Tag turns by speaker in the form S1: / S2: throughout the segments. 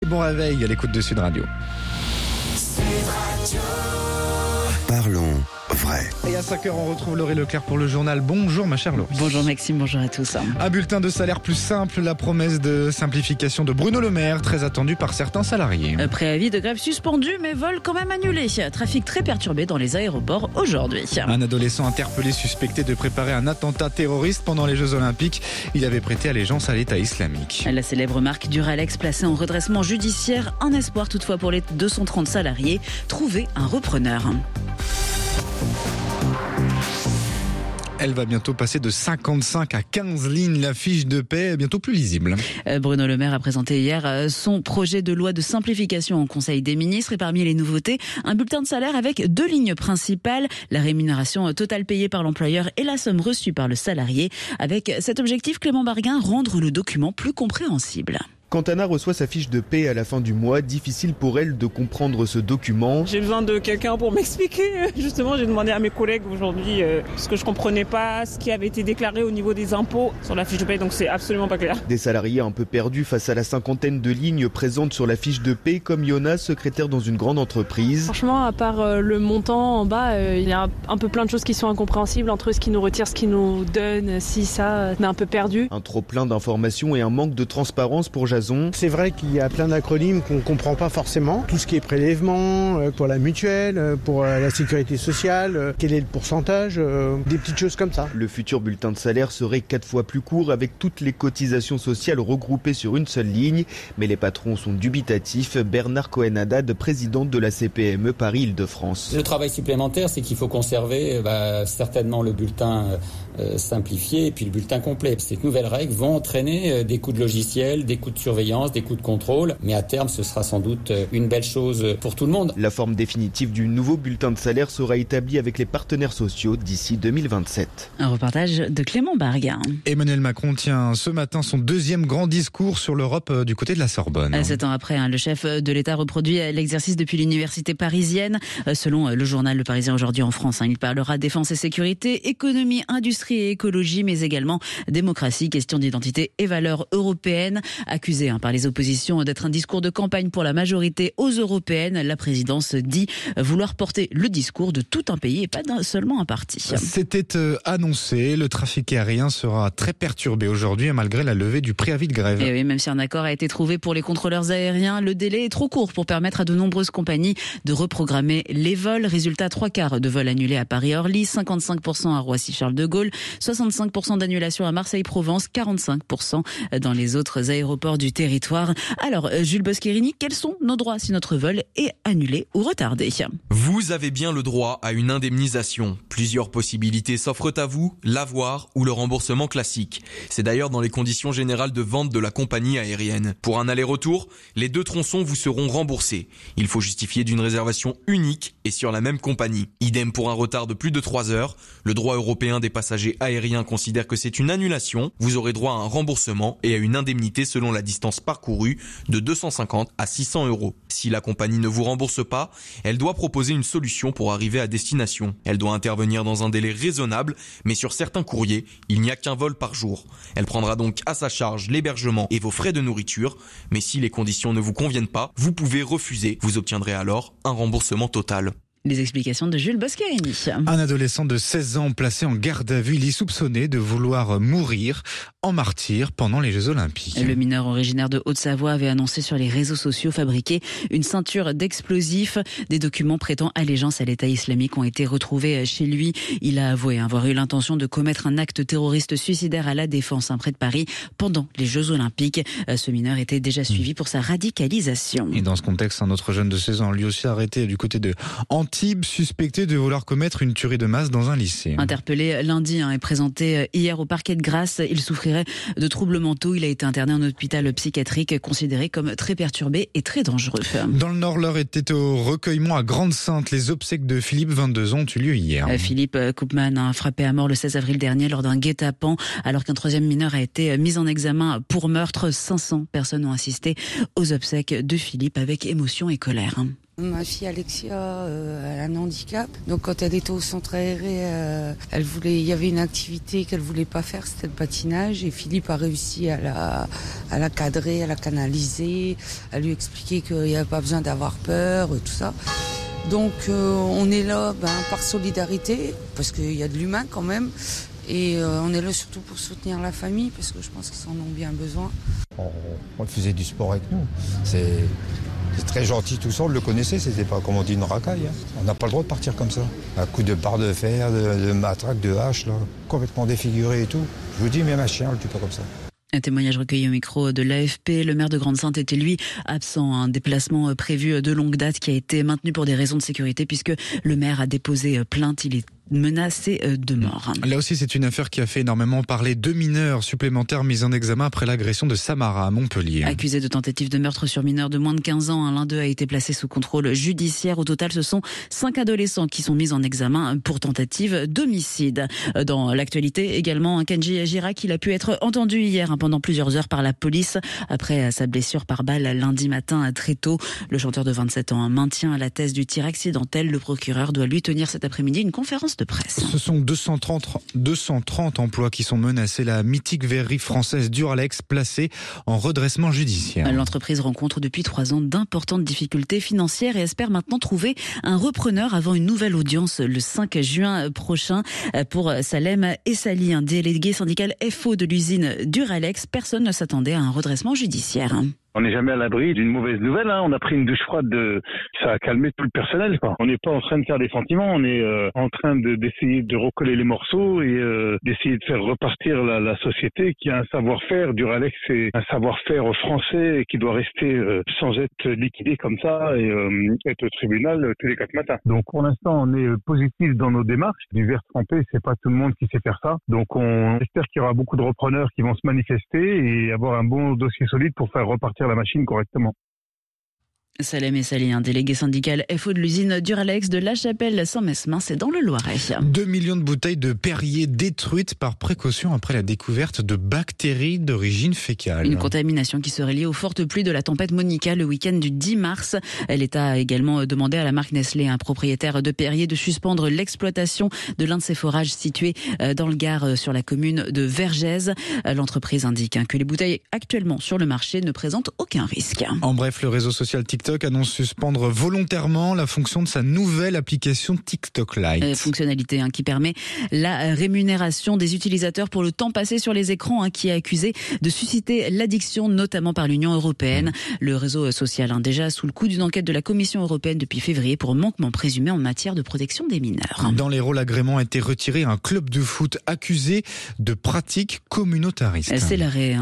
S1: bon réveil à l'écoute de Sud Radio.
S2: Parlons vrai.
S1: Et à 5h, on retrouve Laurie Leclerc pour le journal. Bonjour ma chère Laurie.
S3: Bonjour Maxime, bonjour à tous.
S1: Un bulletin de salaire plus simple, la promesse de simplification de Bruno Le Maire, très attendue par certains salariés.
S3: Préavis de grève suspendu, mais vol quand même annulé. Trafic très perturbé dans les aéroports aujourd'hui.
S1: Un adolescent interpellé suspecté de préparer un attentat terroriste pendant les Jeux Olympiques. Il avait prêté allégeance à l'État islamique.
S3: La célèbre marque Duralex placée en redressement judiciaire. Un espoir toutefois pour les 230 salariés. Trouver un repreneur.
S1: Elle va bientôt passer de 55 à 15 lignes. La fiche de paie est bientôt plus lisible.
S3: Bruno Le Maire a présenté hier son projet de loi de simplification au Conseil des ministres. Et parmi les nouveautés, un bulletin de salaire avec 2 lignes principales. La rémunération totale payée par l'employeur et la somme reçue par le salarié. Avec cet objectif, Clément Barguin, rendre le document plus compréhensible.
S4: Quand Anna reçoit sa fiche de paie à la fin du mois, difficile pour elle de comprendre ce document.
S5: J'ai besoin de quelqu'un pour m'expliquer. Justement, j'ai demandé à mes collègues aujourd'hui ce que je comprenais pas, ce qui avait été déclaré au niveau des impôts sur la fiche de paie, donc c'est absolument pas clair.
S4: Des salariés un peu perdus face à la cinquantaine de lignes présentes sur la fiche de paie, comme Yona, secrétaire dans une grande entreprise.
S6: Franchement, à part le montant en bas, il y a un peu plein de choses qui sont incompréhensibles entre ce qui nous retire, ce qui nous donne, si ça, on est un peu perdu.
S4: Un trop plein d'informations et un manque de transparence pour Jason.
S7: C'est vrai qu'il y a plein d'acronymes qu'on ne comprend pas forcément. Tout ce qui est prélèvement, pour la mutuelle, pour la sécurité sociale, quel est le pourcentage, des petites choses comme ça.
S4: Le futur bulletin de salaire serait 4 fois plus court avec toutes les cotisations sociales regroupées sur une seule ligne. Mais les patrons sont dubitatifs. Bernard Cohen-Haddad, président de la CPME Paris-Île-de-France.
S8: Le travail supplémentaire, c'est qu'il faut conserver certainement le bulletin simplifié et puis le bulletin complet. Ces nouvelles règles vont entraîner des coûts de logiciel, des coûts de surveillance, des coûts de contrôle, mais à terme ce sera sans doute une belle chose pour tout le monde.
S4: La forme définitive du nouveau bulletin de salaire sera établie avec les partenaires sociaux d'ici 2027.
S3: Un reportage de Clément Barguin.
S1: Emmanuel Macron tient ce matin son deuxième grand discours sur l'Europe du côté de la Sorbonne.
S3: 7 ans après, le chef de l'État reproduit l'exercice depuis l'université parisienne. Selon le journal Le Parisien aujourd'hui en France, il parlera défense et sécurité, économie, industrie et écologie, mais également démocratie, question d'identité et valeurs européennes. Accusé par les oppositions d'être un discours de campagne pour la majorité aux européennes, la présidence dit vouloir porter le discours de tout un pays et pas seulement un parti.
S1: C'était annoncé, le trafic aérien sera très perturbé aujourd'hui malgré la levée du préavis de grève.
S3: Et oui, même si un accord a été trouvé pour les contrôleurs aériens, le délai est trop court pour permettre à de nombreuses compagnies de reprogrammer les vols. Résultat, 3/4 de vols annulés à Paris-Orly, 55% à Roissy-Charles de Gaulle, 65% d'annulation à Marseille-Provence, 45% dans les autres aéroports du territoire. Alors, Jules Boscherini, quels sont nos droits si notre vol est annulé ou retardé ?
S9: Vous avez bien le droit à une indemnisation. Plusieurs possibilités s'offrent à vous, l'avoir ou le remboursement classique. C'est d'ailleurs dans les conditions générales de vente de la compagnie aérienne. Pour un aller-retour, les 2 tronçons vous seront remboursés. Il faut justifier d'une réservation unique et sur la même compagnie. Idem pour un retard de plus de 3 heures. Le droit européen des passagers aériens considère que c'est une annulation. Vous aurez droit à un remboursement et à une indemnité selon la distance parcourue de 250 à 600 €. Si la compagnie ne vous rembourse pas, elle doit proposer une solution pour arriver à destination. Elle doit intervenir dans un délai raisonnable, mais sur certains courriers, il n'y a qu'un vol par jour. Elle prendra donc à sa charge l'hébergement et vos frais de nourriture, mais si les conditions ne vous conviennent pas, vous pouvez refuser. Vous obtiendrez alors un remboursement total.
S3: Les explications de Jules Boscherini.
S1: Un adolescent de 16 ans placé en garde à vue, il est soupçonné de vouloir mourir en martyr pendant les Jeux Olympiques.
S3: Le mineur originaire de Haute-Savoie avait annoncé sur les réseaux sociaux fabriquer une ceinture d'explosifs. Des documents prêtant allégeance à l'État islamique ont été retrouvés chez lui. Il a avoué avoir eu l'intention de commettre un acte terroriste suicidaire à La Défense, près de Paris, pendant les Jeux Olympiques. Ce mineur était déjà suivi pour sa radicalisation.
S1: Et dans ce contexte, un autre jeune de 16 ans, lui aussi arrêté du côté de Antibes, suspecté de vouloir commettre une tuerie de masse dans un lycée.
S3: Interpellé lundi et présenté hier au parquet de Grasse, il souffrirait de troubles mentaux. Il a été interné en hôpital psychiatrique, considéré comme très perturbé et très dangereux.
S1: Dans le Nord, l'heure était au recueillement à Grande-Sainte. Les obsèques de Philippe, 22 ans, ont eu lieu hier.
S3: Philippe Koopman a frappé à mort le 16 avril dernier lors d'un guet-apens, alors qu'un 3e mineur a été mis en examen pour meurtre. 500 personnes ont assisté aux obsèques de Philippe avec émotion et colère.
S10: Ma fille Alexia, elle a un handicap. Donc quand elle était au centre aéré, il y avait une activité qu'elle voulait pas faire, c'était le patinage. Et Philippe a réussi à la cadrer, à la canaliser, à lui expliquer qu'il n'y avait pas besoin d'avoir peur, tout ça. Donc on est là par solidarité, parce qu'il y a de l'humain quand même. Et on est là surtout pour soutenir la famille, parce que je pense qu'ils en ont bien besoin.
S11: On faisait du sport avec nous. C'est très gentil tout ça, on le connaissait, c'était pas comme on dit une racaille. On n'a pas le droit de partir comme ça. À coup de barre de fer, de matraque, de hache, là, complètement défiguré et tout. Je vous dis, même un chien, on le tue pas comme ça.
S3: Un témoignage recueilli au micro de l'AFP. Le maire de Grande-Synthe était, lui, absent. Un déplacement prévu de longue date qui a été maintenu pour des raisons de sécurité, puisque le maire a déposé plainte. Il est menacé de mort.
S1: Là aussi, c'est une affaire qui a fait énormément parler. 2 mineurs supplémentaires mis en examen après l'agression de Samara à Montpellier.
S3: Accusés de tentative de meurtre sur mineurs de moins de 15 ans, l'un d'eux a été placé sous contrôle judiciaire. Au total, ce sont 5 adolescents qui sont mis en examen pour tentative d'homicide. Dans l'actualité également, Kenji Girac, il a pu être entendu hier pendant plusieurs heures par la police après sa blessure par balle lundi matin très tôt. Le chanteur de 27 ans maintient la thèse du tir accidentel. Le procureur doit lui tenir cet après-midi une conférence de presse.
S1: Ce sont 230 emplois qui sont menacés. La mythique verrerie française Duralex placée en redressement judiciaire.
S3: L'entreprise rencontre depuis 3 ans d'importantes difficultés financières et espère maintenant trouver un repreneur avant une nouvelle audience le 5 juin prochain. Pour Salem Essali, un délégué syndical FO de l'usine Duralex, personne ne s'attendait à un redressement judiciaire.
S12: On n'est jamais à l'abri d'une mauvaise nouvelle. On a pris une douche froide, ça a calmé tout le personnel. On n'est pas en train de faire des sentiments, on est en train d'essayer de recoller les morceaux et d'essayer de faire repartir la société qui a un savoir-faire. Duralex, c'est un savoir-faire français qui doit rester sans être liquidé comme ça et être au tribunal tous les 4 matins. Donc pour l'instant, on est positif dans nos démarches. Du verre trempé, c'est pas tout le monde qui sait faire ça. Donc on espère qu'il y aura beaucoup de repreneurs qui vont se manifester et avoir un bon dossier solide pour faire repartir la machine correctement.
S3: Salem Essali, un délégué syndical FO de l'usine Duralex de La Chapelle-Saint-Mesmin, c'est dans le Loiret.
S1: 2 millions de bouteilles de Perrier détruites par précaution après la découverte de bactéries d'origine fécale.
S3: Une contamination qui serait liée aux fortes pluies de la tempête Monica le week-end du 10 mars. L'État a également demandé à la marque Nestlé, un propriétaire de Perrier, de suspendre l'exploitation de l'un de ses forages situés dans le Gard sur la commune de Vergès. L'entreprise indique que les bouteilles actuellement sur le marché ne présentent aucun risque.
S1: En bref, le réseau social TikTok annonce suspendre volontairement la fonction de sa nouvelle application TikTok Lite.
S3: Fonctionnalité qui permet la rémunération des utilisateurs pour le temps passé sur les écrans, qui est accusé de susciter l'addiction, notamment par l'Union européenne. Le réseau social déjà sous le coup d'une enquête de la Commission européenne depuis février pour manquement présumé en matière de protection des mineurs.
S1: Dans les rôles, l'agrément a été retiré à un club de foot accusé de pratiques communautaristes.
S3: C'est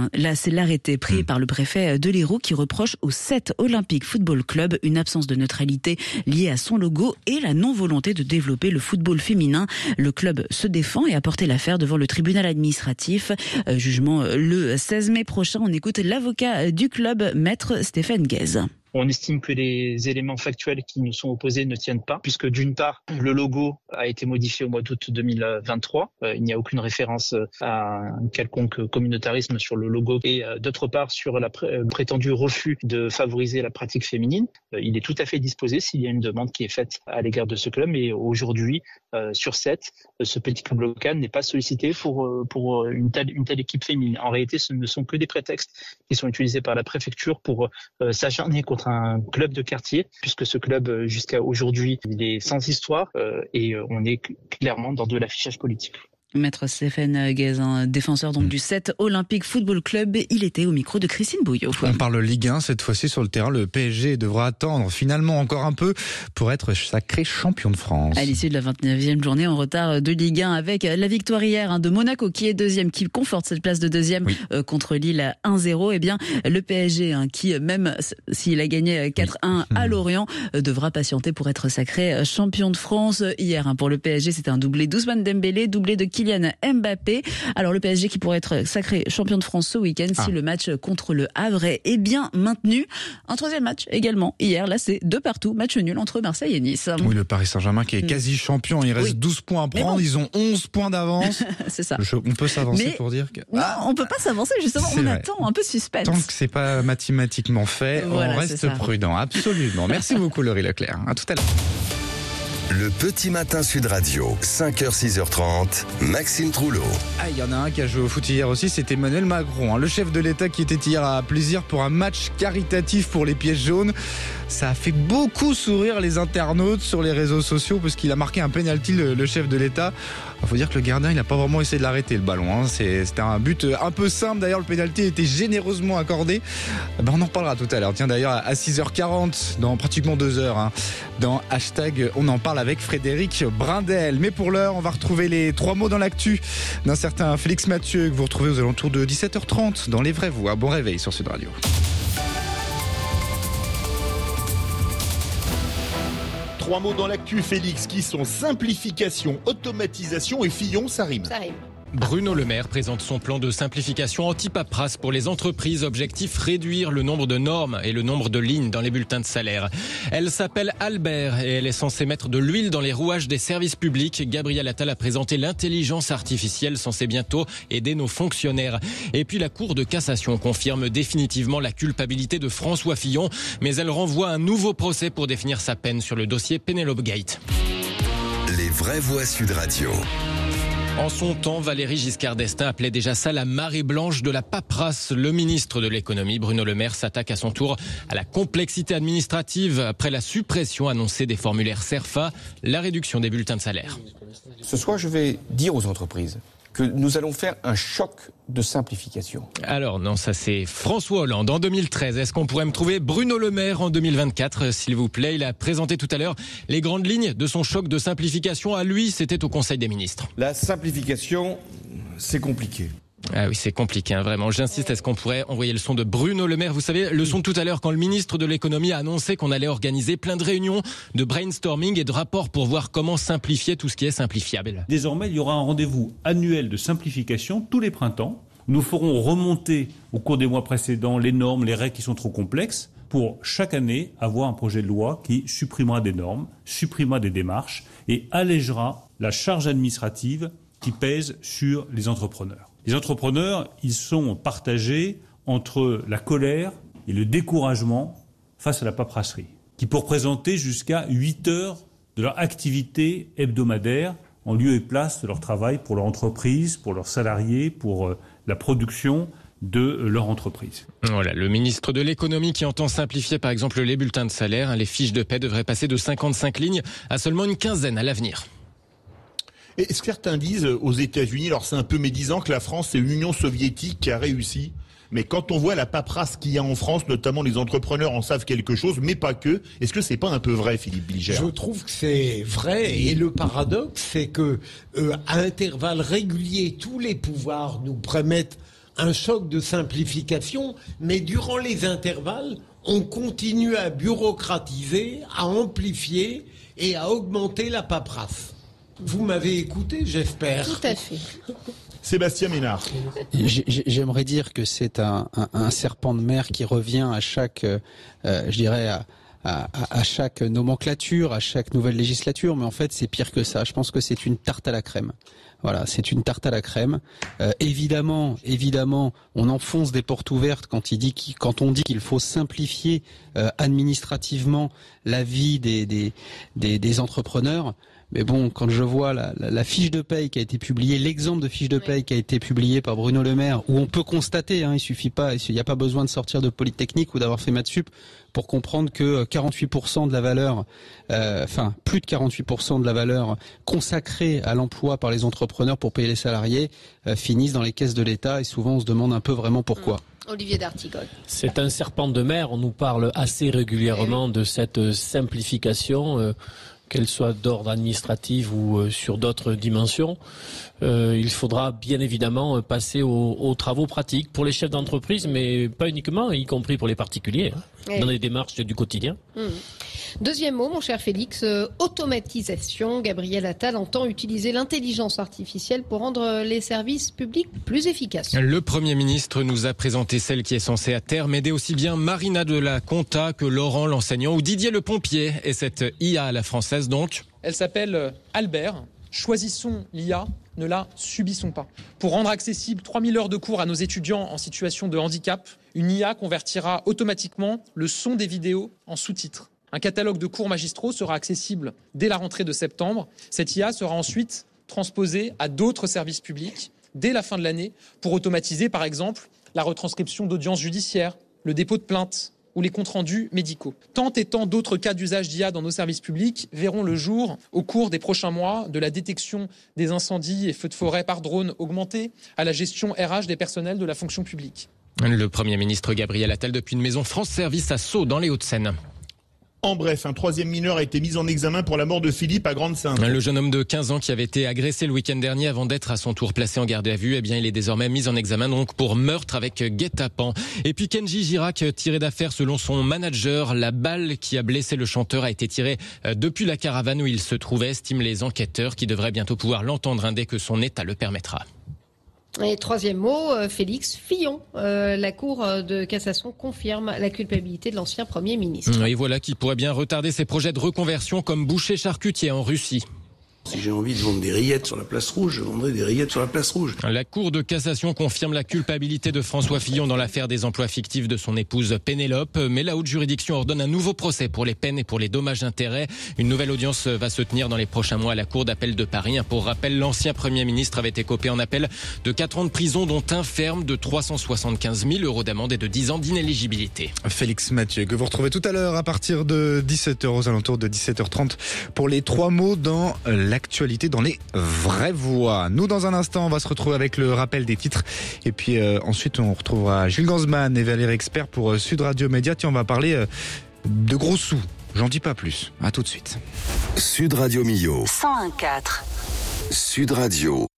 S3: l'arrêté pris par le préfet de l'Hérault qui reproche au 7 Olympique Football Club une absence de neutralité liée à son logo et la non-volonté de développer le football féminin. Le club se défend et a porté l'affaire devant le tribunal administratif. Jugement le 16 mai prochain. On écoute l'avocat du club, maître Stéphane Guez.
S13: On estime que les éléments factuels qui nous sont opposés ne tiennent pas, puisque d'une part, le logo a été modifié au mois d'août 2023. Il n'y a aucune référence à un quelconque communautarisme sur le logo. Et d'autre part, sur le prétendu refus de favoriser la pratique féminine, il est tout à fait disposé s'il y a une demande qui est faite à l'égard de ce club. Mais aujourd'hui, sur 7, ce petit club local n'est pas sollicité pour une telle équipe féminine. En réalité, ce ne sont que des prétextes qui sont utilisés par la préfecture pour s'acharner contre un club de quartier, puisque ce club, jusqu'à aujourd'hui, il est sans histoire et on est clairement dans de l'affichage politique.
S3: Maître Stéphane Guez, défenseur donc du 7 Olympique Football Club, il était au micro de Christine Bouillot.
S1: On parle Ligue 1 cette fois-ci sur le terrain. Le PSG devra attendre finalement encore un peu pour être sacré champion de France.
S3: À l'issue de la 29e journée en retard de Ligue 1 avec la victoire hier de Monaco qui est deuxième, qui conforte cette place de deuxième contre Lille 1-0. Eh bien, le PSG qui, même s'il a gagné 4-1 à Lorient, devra patienter pour être sacré champion de France. Hier, pour le PSG, c'était un doublé d'Ousmane Dembélé, doublé de Kylian Kylian Mbappé. Alors le PSG qui pourrait être sacré champion de France ce week-end si le match contre le Havre est bien maintenu. Un troisième match également hier, là c'est 2-2, match nul entre Marseille et Nice.
S1: Oui, le Paris Saint-Germain qui est quasi champion, il reste 12 points à prendre, ils ont 11 points d'avance.
S3: C'est ça.
S1: On peut s'avancer pour dire que...
S3: Non, on peut pas s'avancer justement, on attend un peu de suspense.
S1: Tant que c'est pas mathématiquement fait,
S3: voilà,
S1: on reste prudent, absolument. Merci beaucoup Laurie Leclerc, à tout à l'heure.
S2: Le petit matin Sud Radio, 5h, 6h30, Maxime Trouleau.
S1: Ah, il y en a un qui a joué au foot hier aussi, c'est Emmanuel Macron, le chef de l'État qui était hier à Plaisir pour un match caritatif pour les Pièges jaunes. Ça a fait beaucoup sourire les internautes sur les réseaux sociaux parce qu'il a marqué un penalty, le chef de l'État. Il faut dire que le gardien, il n'a pas vraiment essayé de l'arrêter, le ballon. C'était un but un peu simple. D'ailleurs, le penalty a été généreusement accordé. On en reparlera tout à l'heure. Tiens, d'ailleurs, à 6h40, dans pratiquement 2 heures, dans hashtag, on en parle avec Frédéric Brindel. Mais pour l'heure, on va retrouver les 3 mots dans l'actu d'un certain Félix Mathieu que vous retrouvez aux alentours de 17h30 dans Les Vraies Voix. Bon réveil sur Sud Radio.
S14: 3 mots dans l'actu, Félix, qui sont simplification, automatisation et Fillon, ça rime.
S15: Bruno Le Maire présente son plan de simplification anti-paperasse pour les entreprises. Objectif, réduire le nombre de normes et le nombre de lignes dans les bulletins de salaire. Elle s'appelle Albert et elle est censée mettre de l'huile dans les rouages des services publics. Gabriel Attal a présenté l'intelligence artificielle censée bientôt aider nos fonctionnaires. Et puis la Cour de cassation confirme définitivement la culpabilité de François Fillon, mais elle renvoie un nouveau procès pour définir sa peine sur le dossier Penelope Gate.
S2: Les Vraies Voix Sud Radio.
S15: En son temps, Valéry Giscard d'Estaing appelait déjà ça la marée blanche de la paperasse. Le ministre de l'économie, Bruno Le Maire, s'attaque à son tour à la complexité administrative après la suppression annoncée des formulaires CERFA, la réduction des bulletins de salaire.
S16: Ce soir, je vais dire aux entreprises que nous allons faire un choc de simplification.
S15: Alors non, ça c'est François Hollande en 2013. Est-ce qu'on pourrait me trouver Bruno Le Maire en 2024, s'il vous plaît? Il a présenté tout à l'heure les grandes lignes de son choc de simplification. À lui, c'était au Conseil des ministres.
S16: La simplification, c'est compliqué.
S15: Ah oui, c'est compliqué, vraiment. J'insiste, est-ce qu'on pourrait envoyer le son de Bruno Le Maire? Vous savez, le son de tout à l'heure quand le ministre de l'économie a annoncé qu'on allait organiser plein de réunions, de brainstorming et de rapports pour voir comment simplifier tout ce qui est simplifiable.
S17: Désormais, il y aura un rendez-vous annuel de simplification tous les printemps. Nous ferons remonter au cours des mois précédents les normes, les règles qui sont trop complexes pour chaque année avoir un projet de loi qui supprimera des normes, supprimera des démarches et allégera la charge administrative qui pèse sur les entrepreneurs. Les entrepreneurs, ils sont partagés entre la colère et le découragement face à la paperasserie, qui peut représenter jusqu'à 8 heures de leur activité hebdomadaire en lieu et place de leur travail pour leur entreprise, pour leurs salariés, pour la production de leur entreprise.
S15: Voilà, le ministre de l'économie qui entend simplifier par exemple les bulletins de salaire. Les fiches de paie devraient passer de 55 lignes à seulement une quinzaine à l'avenir.
S14: Et certains disent aux États-Unis, alors c'est un peu médisant, que la France c'est l'Union soviétique qui a réussi. Mais quand on voit la paperasse qu'il y a en France, notamment les entrepreneurs en savent quelque chose, mais pas que. Est-ce que c'est pas un peu vrai, Philippe Bilger?
S18: Je trouve que c'est vrai. Et le paradoxe, c'est que à intervalles réguliers, tous les pouvoirs nous promettent un choc de simplification, mais durant les intervalles, on continue à bureaucratiser, à amplifier et à augmenter la paperasse. Vous m'avez écouté, j'espère.
S19: Tout à fait.
S14: Sébastien Ménard.
S20: J'aimerais dire que c'est un serpent de mer qui revient à chaque, je dirais, à chaque nomenclature, à chaque nouvelle législature, mais en fait c'est pire que ça. Je pense que c'est une tarte à la crème. Voilà, c'est une tarte à la crème. Évidemment, on enfonce des portes ouvertes quand on dit qu'il faut simplifier administrativement la vie des entrepreneurs. Mais bon, quand je vois la fiche de paye qui a été publiée, l'exemple de fiche de paye qui a été publié par Bruno Le Maire, où on peut constater, il n'y a pas besoin de sortir de Polytechnique ou d'avoir fait maths sup pour comprendre que 48% de la valeur, plus de 48% de la valeur consacrée à l'emploi par les entrepreneurs pour payer les salariés finissent dans les caisses de l'État, et souvent on se demande un peu vraiment pourquoi.
S19: Olivier d'Artigol.
S21: C'est un serpent de mer, on nous parle assez régulièrement de cette simplification, qu'elle soit d'ordre administratif ou sur d'autres dimensions. Il faudra bien évidemment passer aux travaux pratiques pour les chefs d'entreprise, mais pas uniquement, y compris pour les particuliers, dans les démarches du quotidien.
S19: Deuxième mot, mon cher Félix, automatisation. Gabriel Attal entend utiliser l'intelligence artificielle pour rendre les services publics plus efficaces.
S15: Le Premier ministre nous a présenté celle qui est censée à terme aider aussi bien Marina de la Conta que Laurent l'enseignant ou Didier le pompier. Et cette IA à la française donc ?
S22: Elle s'appelle Albert. Choisissons l'IA, ne la subissons pas. Pour rendre accessible 3000 heures de cours à nos étudiants en situation de handicap, une IA convertira automatiquement le son des vidéos en sous-titres. Un catalogue de cours magistraux sera accessible dès la rentrée de septembre. Cette IA sera ensuite transposée à d'autres services publics dès la fin de l'année pour automatiser par exemple la retranscription d'audiences judiciaires, le dépôt de plaintes ou les comptes rendus médicaux. Tant et tant d'autres cas d'usage d'IA dans nos services publics verront le jour au cours des prochains mois, de la détection des incendies et feux de forêt par drone augmenté à la gestion RH des personnels de la fonction publique.
S15: Le Premier ministre Gabriel Attal depuis une maison France Service à Sceaux dans les Hauts-de-Seine.
S14: En bref, un troisième mineur a été mis en examen pour la mort de Philippe à Grande-Synthe.
S15: Le jeune homme de 15 ans qui avait été agressé le week-end dernier avant d'être à son tour placé en garde à vue, eh bien, il est désormais mis en examen donc pour meurtre avec guet-apens. Et puis Kenji Girac tiré d'affaire selon son manager. La balle qui a blessé le chanteur a été tirée depuis la caravane où il se trouvait, estiment les enquêteurs qui devraient bientôt pouvoir l'entendre dès que son état le permettra.
S19: Et troisième mot, Félix Fillon. La Cour de cassation confirme la culpabilité de l'ancien Premier ministre.
S15: Et voilà qui pourrait bien retarder ses projets de reconversion comme boucher charcutier en Russie.
S23: Si j'ai envie de vendre des rillettes sur la place rouge, je vendrai des rillettes sur la place rouge.
S15: La Cour de cassation confirme la culpabilité de François Fillon dans l'affaire des emplois fictifs de son épouse Pénélope. Mais la haute juridiction ordonne un nouveau procès pour les peines et pour les dommages-intérêts. Une nouvelle audience va se tenir dans les prochains mois à la Cour d'appel de Paris. Pour rappel, l'ancien Premier ministre avait écopé en appel de 4 ans de prison, dont un ferme, de 375 000 € d'amende et de 10 ans d'inéligibilité.
S1: Félix Mathieu, que vous retrouvez tout à l'heure à partir de 17h, aux alentours de 17h30, pour les 3 mots dans l'actualité, dans les vraies voix. Nous, dans un instant, on va se retrouver avec le rappel des titres. Et puis ensuite, on retrouvera Jules Gansman et Valérie Expert pour Sud Radio Média. Tiens, on va parler de gros sous. J'en dis pas plus. À tout de suite.
S2: Sud Radio Millau.
S24: 101.4.
S2: Sud Radio.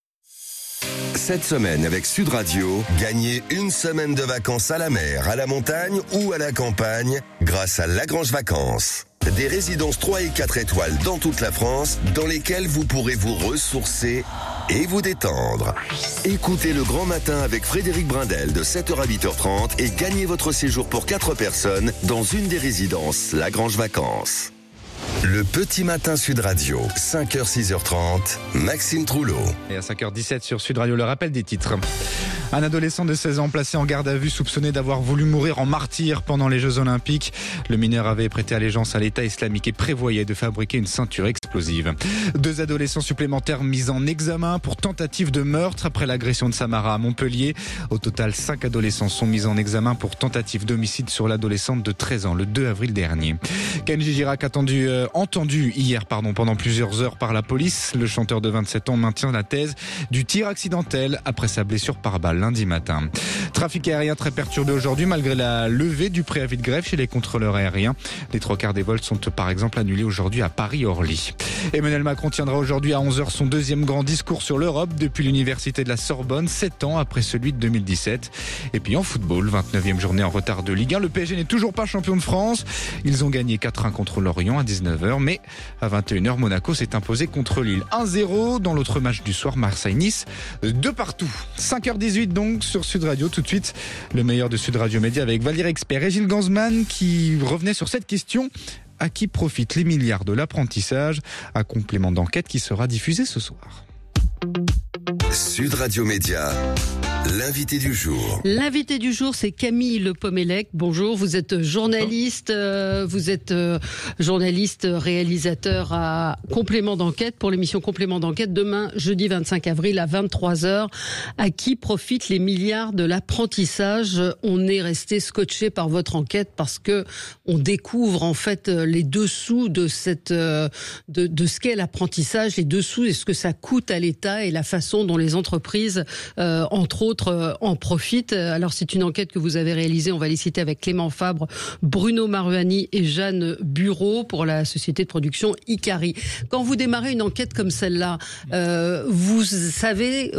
S2: Cette semaine avec Sud Radio, gagnez une semaine de vacances à la mer, à la montagne ou à la campagne grâce à Lagrange Vacances. Des résidences 3 et 4 étoiles dans toute la France dans lesquelles vous pourrez vous ressourcer et vous détendre. Écoutez Le Grand Matin avec Frédéric Brindel de 7h à 8h30 et gagnez votre séjour pour 4 personnes dans une des résidences Lagrange Vacances. Le Petit Matin Sud Radio, 5h, 6h30, Maxime Troulot.
S1: Et à 5h17 sur Sud Radio, le rappel des titres. Un adolescent de 16 ans placé en garde à vue soupçonné d'avoir voulu mourir en martyr pendant les Jeux Olympiques. Le mineur avait prêté allégeance à l'État islamique et prévoyait de fabriquer une ceinture explosive. 2 adolescents supplémentaires mis en examen pour tentative de meurtre après l'agression de Samara à Montpellier. Au total, 5 adolescents sont mis en examen pour tentative d'homicide sur l'adolescente de 13 ans le 2 avril dernier. Kenji Girac entendu hier pendant plusieurs heures par la police. Le chanteur de 27 ans maintient la thèse du tir accidentel après sa blessure par balle lundi matin. Trafic aérien très perturbé aujourd'hui malgré la levée du préavis de grève chez les contrôleurs aériens. Les 3/4 des vols sont par exemple annulés aujourd'hui à Paris-Orly. Emmanuel Macron tiendra aujourd'hui à 11h son deuxième grand discours sur l'Europe depuis l'université de la Sorbonne, 7 ans après celui de 2017. Et puis en football, 29e journée en retard de Ligue 1, le PSG n'est toujours pas champion de France. Ils ont gagné 4-1 contre Lorient à 19h, mais à 21h, Monaco s'est imposé contre Lille 1-0. Dans l'autre match du soir, Marseille-Nice, 2-2. 5h18 donc sur Sud Radio. Tout de suite, le meilleur de Sud Radio Média avec Valérie Expert et Gilles Gansman qui revenait sur cette question. À qui profitent les milliards de l'apprentissage? Un complément d'enquête qui sera diffusé ce soir.
S2: Sud Radio Média, l'invité du jour.
S25: L'invité du jour, c'est Camille Le Pomelec. Bonjour, vous êtes journaliste, réalisateur à Complément d'enquête pour l'émission Complément d'enquête demain, jeudi 25 avril à 23h. À qui profitent les milliards de l'apprentissage? On est resté scotché par votre enquête parce que on découvre en fait les dessous de cette de ce qu'est l'apprentissage, les dessous et ce que ça coûte à l'État et la façon dont les entreprises, entre d'autres en profitent. Alors c'est une enquête que vous avez réalisée, on va les citer, avec Clément Fabre, Bruno Maruani et Jeanne Bureau pour la société de production Icari. Quand vous démarrez une enquête comme celle-là, vous savez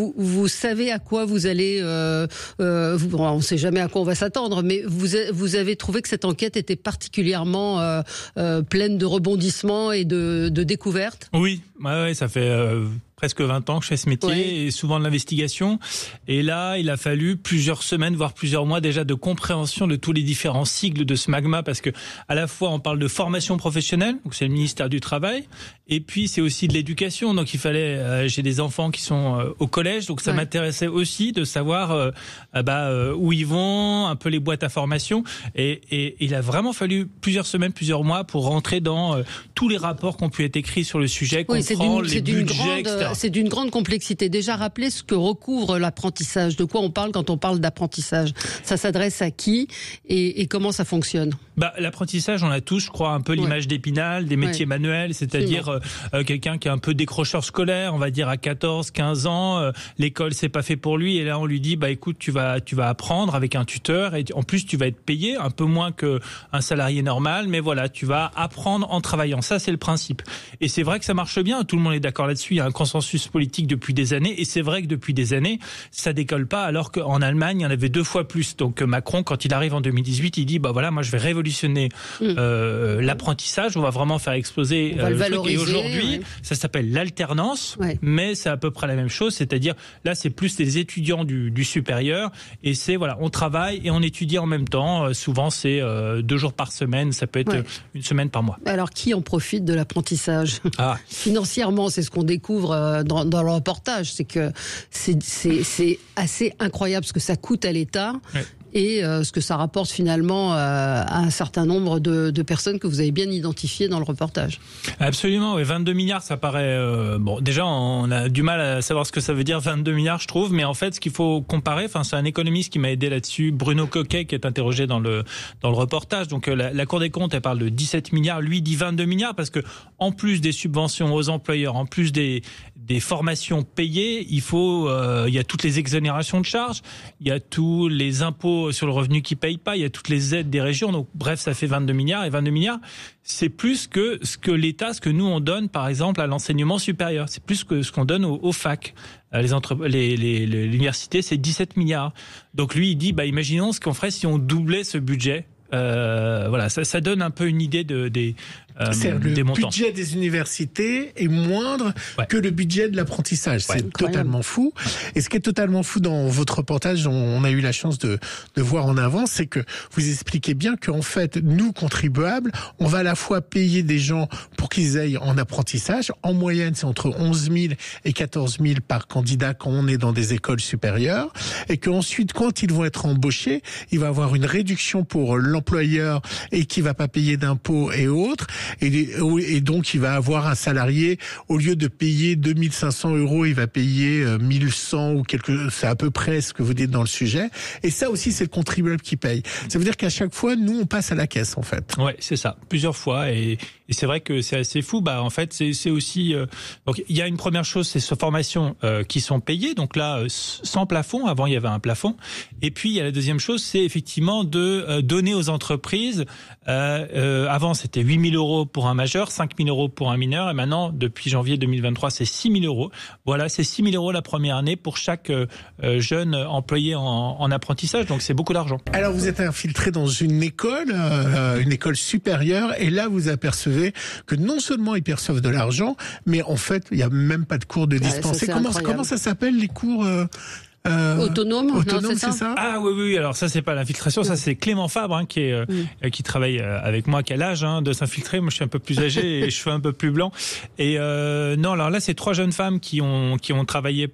S25: à quoi vous allez... on ne sait jamais à quoi on va s'attendre, mais vous avez trouvé que cette enquête était particulièrement pleine de rebondissements et de découvertes?
S5: Oui, ça fait presque 20 ans que je fais ce métier et souvent de l'investigation. Et là, il a fallu plusieurs semaines, voire plusieurs mois déjà de compréhension de tous les différents cycles de ce magma, parce que à la fois on parle de formation professionnelle, donc c'est le ministère du Travail, et puis c'est aussi de l'éducation. Donc il fallait, j'ai des enfants qui sont au collège, donc ça m'intéressait aussi de savoir où ils vont, un peu les boîtes à formation. Et il a vraiment fallu plusieurs semaines, plusieurs mois pour rentrer dans tous les rapports qui ont pu être écrits sur le sujet, comprendre les budgets, etc.
S25: C'est d'une grande complexité. Déjà, rappelez ce que recouvre l'apprentissage. De quoi on parle quand on parle d'apprentissage? Ça s'adresse à qui et comment ça fonctionne?
S5: L'apprentissage, on a tous, je crois, un peu l'image d'Épinal, des métiers manuels, c'est-à-dire quelqu'un qui est un peu décrocheur scolaire, on va dire à 14, 15 ans, l'école c'est pas fait pour lui, et là on lui dit écoute, tu vas apprendre avec un tuteur, et en plus tu vas être payé un peu moins que un salarié normal, mais voilà, tu vas apprendre en travaillant. Ça, c'est le principe. Et c'est vrai que ça marche bien, tout le monde est d'accord là-dessus, il y a un consensus politique depuis des années, et c'est vrai que depuis des années, ça décolle pas, alors qu'en Allemagne, il y en avait 2 fois plus. Donc Macron, quand il arrive en 2018, il dit moi je vais révolutionner l'apprentissage, on va vraiment faire exploser le truc. Et aujourd'hui, ça s'appelle l'alternance, mais c'est à peu près la même chose, c'est-à-dire là c'est plus des étudiants du supérieur, et c'est on travaille et on étudie en même temps. Souvent c'est 2 jours par semaine, ça peut être une semaine par mois.
S25: Alors qui en profite de l'apprentissage? Financièrement, c'est ce qu'on découvre dans le reportage, c'est que c'est assez incroyable ce que ça coûte à l'État. Et ce que ça rapporte finalement à un certain nombre de personnes que vous avez bien identifiées dans le reportage.
S5: Absolument, 22 milliards, ça paraît... déjà, on a du mal à savoir ce que ça veut dire 22 milliards, je trouve, mais en fait, ce qu'il faut comparer, c'est un économiste qui m'a aidé là-dessus, Bruno Coquet, qui est interrogé dans le reportage. Donc la Cour des comptes, elle parle de 17 milliards, lui dit 22 milliards, parce que en plus des subventions aux employeurs, en plus des formations payées, il y a toutes les exonérations de charges, il y a tous les impôts sur le revenu qui payent pas, il y a toutes les aides des régions, donc bref, ça fait 22 milliards, et 22 milliards, c'est plus que ce que l'État, ce que nous on donne par exemple à l'enseignement supérieur, c'est plus que ce qu'on donne aux facs. L'université, c'est 17 milliards. Donc lui, il dit, imaginons ce qu'on ferait si on doublait ce budget. Ça donne un peu une idée des montants.
S6: Le budget des universités est moindre que le budget de l'apprentissage. C'est totalement fou. Et ce qui est totalement fou dans votre reportage, dont on a eu la chance de voir en avance, c'est que vous expliquez bien qu'en fait, nous, contribuables, on va à la fois payer des gens pour qu'ils aillent en apprentissage. En moyenne, c'est entre 11 000 et 14 000 par candidat quand on est dans des écoles supérieures. Et qu'ensuite, quand ils vont être embauchés, il va y avoir une réduction pour l'employeur et qui va pas payer d'impôts et autres. Et donc, il va avoir un salarié, au lieu de payer 2500 €, il va payer 1100 ou c'est à peu près ce que vous dites dans le sujet. Et ça aussi, c'est le contribuable qui paye. Ça veut dire qu'à chaque fois, nous, on passe à la caisse, en fait.
S5: Ouais, c'est ça. Plusieurs fois. Et c'est vrai que c'est assez fou. En fait, c'est aussi, donc, il y a une première chose, c'est ces formations, qui sont payées. Donc là, sans plafond. Avant, il y avait un plafond. Et puis, il y a la deuxième chose, c'est effectivement de donner aux entreprises, avant, c'était 8 000 € pour un majeur, 5 000 € pour un mineur, et maintenant, depuis janvier 2023, c'est 6 000 €. Voilà, c'est 6 000 € la première année pour chaque jeune employé en apprentissage, donc c'est beaucoup d'argent.
S6: Alors, vous êtes infiltré dans une école supérieure, et là, vous apercevez que non seulement ils perçoivent de l'argent, mais en fait, il n'y a même pas de cours de dispensés. Comment ça s'appelle, les cours
S25: autonome,
S6: c'est ça?
S5: Ah oui, alors ça c'est pas l'infiltration, ça c'est Clément Fabre qui travaille avec moi, qui a l'âge de s'infiltrer. Moi je suis un peu plus âgé et cheveux un peu plus blancs. Et non, alors là c'est 3 jeunes femmes qui ont travaillé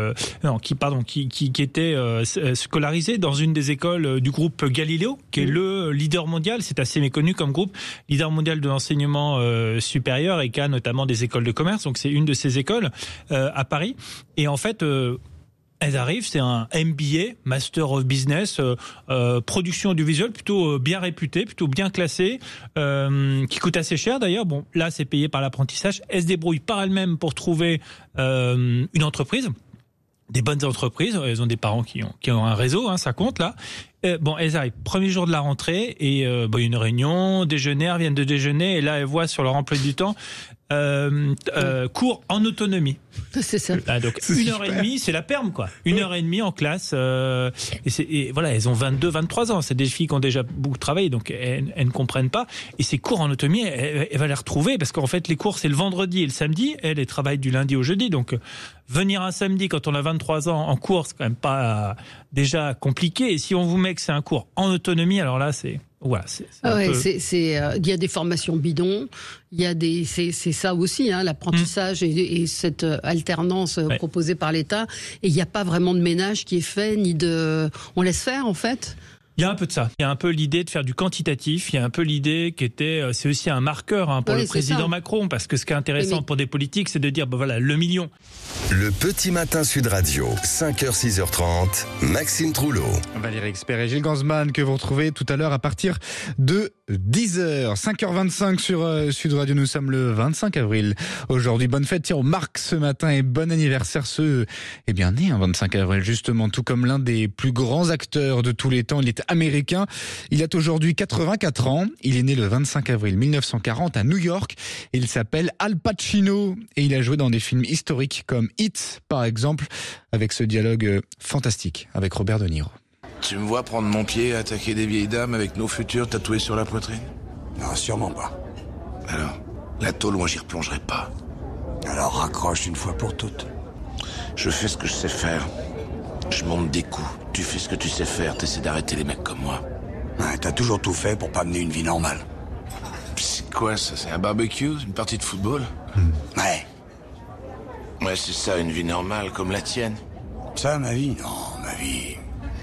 S5: qui étaient scolarisées dans une des écoles du groupe Galileo, qui est le leader mondial, c'est assez méconnu comme groupe, leader mondial de l'enseignement supérieur, et qui a notamment des écoles de commerce. Donc c'est une de ces écoles à Paris. Et en fait, elles arrivent, c'est un MBA, Master of Business, production audiovisuelle, plutôt bien réputée, plutôt bien classée, qui coûte assez cher d'ailleurs. Bon, là, c'est payé par l'apprentissage. Elles se débrouillent par elles-mêmes pour trouver une entreprise. des bonnes entreprises. Elles ont des parents qui ont un réseau, ça compte là. Elles arrivent, premier jour de la rentrée, et il y a une réunion, déjeuner, elles viennent de déjeuner, et là, elles voient sur leur emploi du temps cours en autonomie.
S25: C'est ça.
S5: Donc 1h30, c'est la perme, quoi. 1h30 en classe. Et voilà, elles ont 22, 23 ans. C'est des filles qui ont déjà beaucoup travaillé, donc elles ne comprennent pas. Et ces cours en autonomie, elle va les retrouver, parce qu'en fait, les cours, c'est le vendredi et le samedi. Elle travaille du lundi au jeudi. Donc, venir un samedi quand on a 23 ans en cours, c'est quand même pas déjà compliqué. Et si on vous met que c'est un cours en autonomie, alors là, c'est... Voilà,
S25: il y a des formations bidons, il y a c'est ça aussi, l'apprentissage et cette alternance proposée par l'État. Et il n'y a pas vraiment de ménage qui est fait, on laisse faire en fait.
S5: Il y a un peu de ça. Il y a un peu l'idée de faire du quantitatif. Il y a un peu l'idée qui était, c'est aussi un marqueur pour le président Macron, parce que ce qui est intéressant pour des politiques, c'est de dire, voilà, le million.
S2: Le petit matin Sud Radio, 5h, 6h30, Maxime Trouleau.
S1: Valérie Expert et Gilles Gansman que vous retrouvez tout à l'heure à partir de 10h. 5h25 sur Sud Radio, nous sommes le 25 avril. Aujourd'hui, bonne fête, on marque ce matin et bon anniversaire né un 25 avril justement, tout comme l'un des plus grands acteurs de tous les temps. Il est américain. Il a aujourd'hui 84 ans. Il est né le 25 avril 1940 à New York. Il s'appelle Al Pacino et il a joué dans des films historiques comme Hit, par exemple, avec ce dialogue fantastique avec Robert De Niro.
S4: Tu me vois prendre mon pied et attaquer des vieilles dames avec nos futurs tatoués sur la poitrine?
S23: Non, sûrement pas.
S4: Alors, la tôle, moi j'y replongerai pas.
S23: Alors raccroche une fois pour toutes.
S4: Je fais ce que je sais faire. Je monte des coups. Tu fais ce que tu sais faire. T'essaies d'arrêter les mecs comme moi.
S23: Ouais, t'as toujours tout fait pour pas mener une vie normale.
S4: C'est quoi ça? C'est un barbecue? Une partie de football?
S23: Ouais.
S4: Ouais, c'est ça, une vie normale comme la tienne.
S23: Ça, ma vie? Non, ma vie...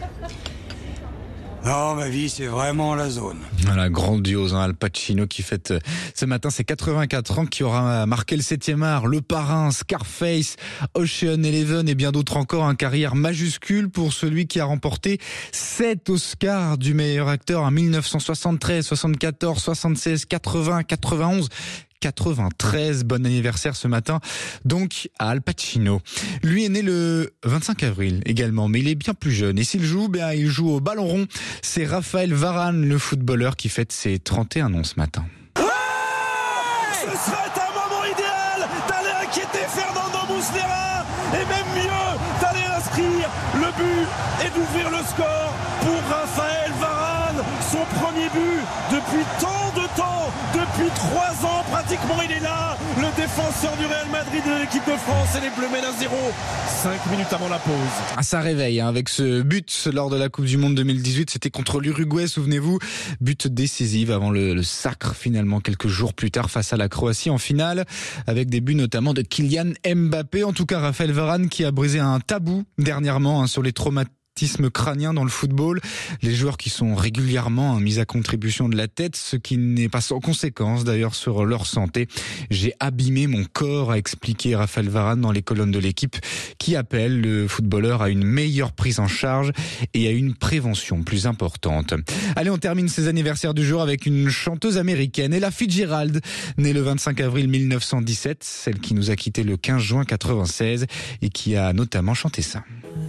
S23: Non, ma vie, c'est vraiment la zone.
S1: Voilà, grandiose, Al Pacino qui fête ce matin ses 84 ans, qui aura marqué le 7e art, Le Parrain, Scarface, Ocean Eleven et bien d'autres encore. Une carrière majuscule pour celui qui a remporté 7 Oscars du meilleur acteur en 1973, 74, 76, 80, 91... 93, bon anniversaire ce matin, donc à Al Pacino. Lui est né le 25 avril également, mais il est bien plus jeune. Et s'il joue, il joue au ballon rond. C'est Raphaël Varane, le footballeur, qui fête ses 31 ans ce matin.
S7: Ce serait un moment idéal d'aller inquiéter Fernando Muslera, et même mieux, d'aller inscrire le but et d'ouvrir le score pour Raphaël Varane. Son premier but depuis tant de temps, depuis 3 ans pratiquement, il est là, le défenseur du Real Madrid de l'équipe de France, et les Bleus mènent 1-0, 5 minutes avant la pause.
S1: Ça réveille avec ce but lors de la Coupe du Monde 2018, c'était contre l'Uruguay, souvenez-vous, but décisif avant le sacre finalement quelques jours plus tard face à la Croatie en finale, avec des buts notamment de Kylian Mbappé. En tout cas, Raphaël Varane qui a brisé un tabou dernièrement sur les traumatismes crânien dans le football, les joueurs qui sont régulièrement mis à contribution de la tête, ce qui n'est pas sans conséquence d'ailleurs sur leur santé. J'ai abîmé mon corps, a expliqué Raphaël Varane dans les colonnes de l'équipe, qui appelle le footballeur à une meilleure prise en charge et à une prévention plus importante. Allez, on termine ces anniversaires du jour avec une chanteuse américaine, Ella Fitzgerald, née le 25 avril 1917, celle qui nous a quitté le 15 juin 96 et qui a notamment chanté ça.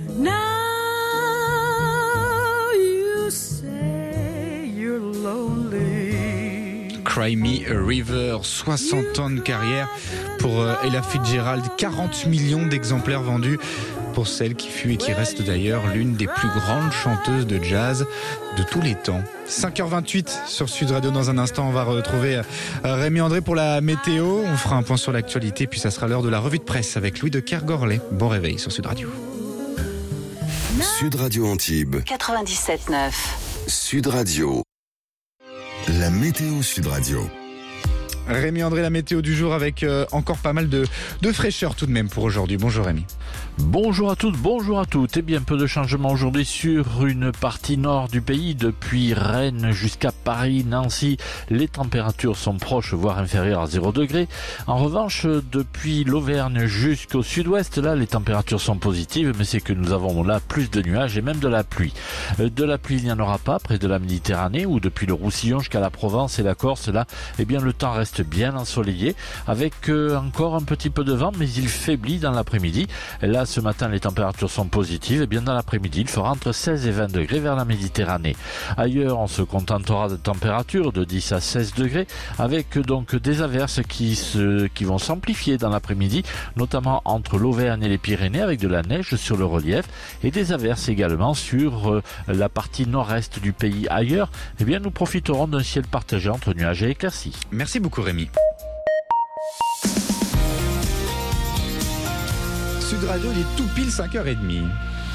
S1: Cry Me a River, 60 ans de carrière pour Ella Fitzgerald, 40 millions d'exemplaires vendus pour celle qui fut et qui reste d'ailleurs l'une des plus grandes chanteuses de jazz de tous les temps. 5h28 sur Sud Radio. Dans un instant, on va retrouver Rémi André pour la météo. On fera un point sur l'actualité, puis ça sera l'heure de la revue de presse avec Louis de Kergorlet. Bon réveil sur Sud Radio.
S2: Sud Radio Antibes
S8: 97.9.
S2: Sud Radio. La météo Sud Radio.
S1: Rémi André, la météo du jour avec encore pas mal de fraîcheur tout de même pour aujourd'hui. Bonjour Rémi.
S9: Bonjour à toutes, bonjour à toutes. Et bien peu de changements aujourd'hui sur une partie nord du pays, depuis Rennes jusqu'à Paris, Nancy. Les températures sont proches, voire inférieures à 0 degré. En revanche, depuis l'Auvergne jusqu'au sud-ouest, là, les températures sont positives, mais c'est que nous avons là plus de nuages et même de la pluie. De la pluie, il n'y en aura pas près de la Méditerranée, ou depuis le Roussillon jusqu'à la Provence et la Corse. Là, eh bien, le temps reste reste bien ensoleillé avec encore un petit peu de vent, mais il faiblit dans l'après-midi. Et là, ce matin, les températures sont positives. Et bien dans l'après-midi, il fera entre 16 et 20 degrés vers la Méditerranée. Ailleurs, on se contentera de températures de 10 à 16 degrés avec donc des averses qui vont s'amplifier dans l'après-midi, notamment entre l'Auvergne et les Pyrénées avec de la neige sur le relief et des averses également sur la partie nord-est du pays. Ailleurs, eh bien, nous profiterons d'un ciel partagé entre nuages et éclaircies.
S1: Merci beaucoup Rémi. Sud Radio, il est tout pile 5h30.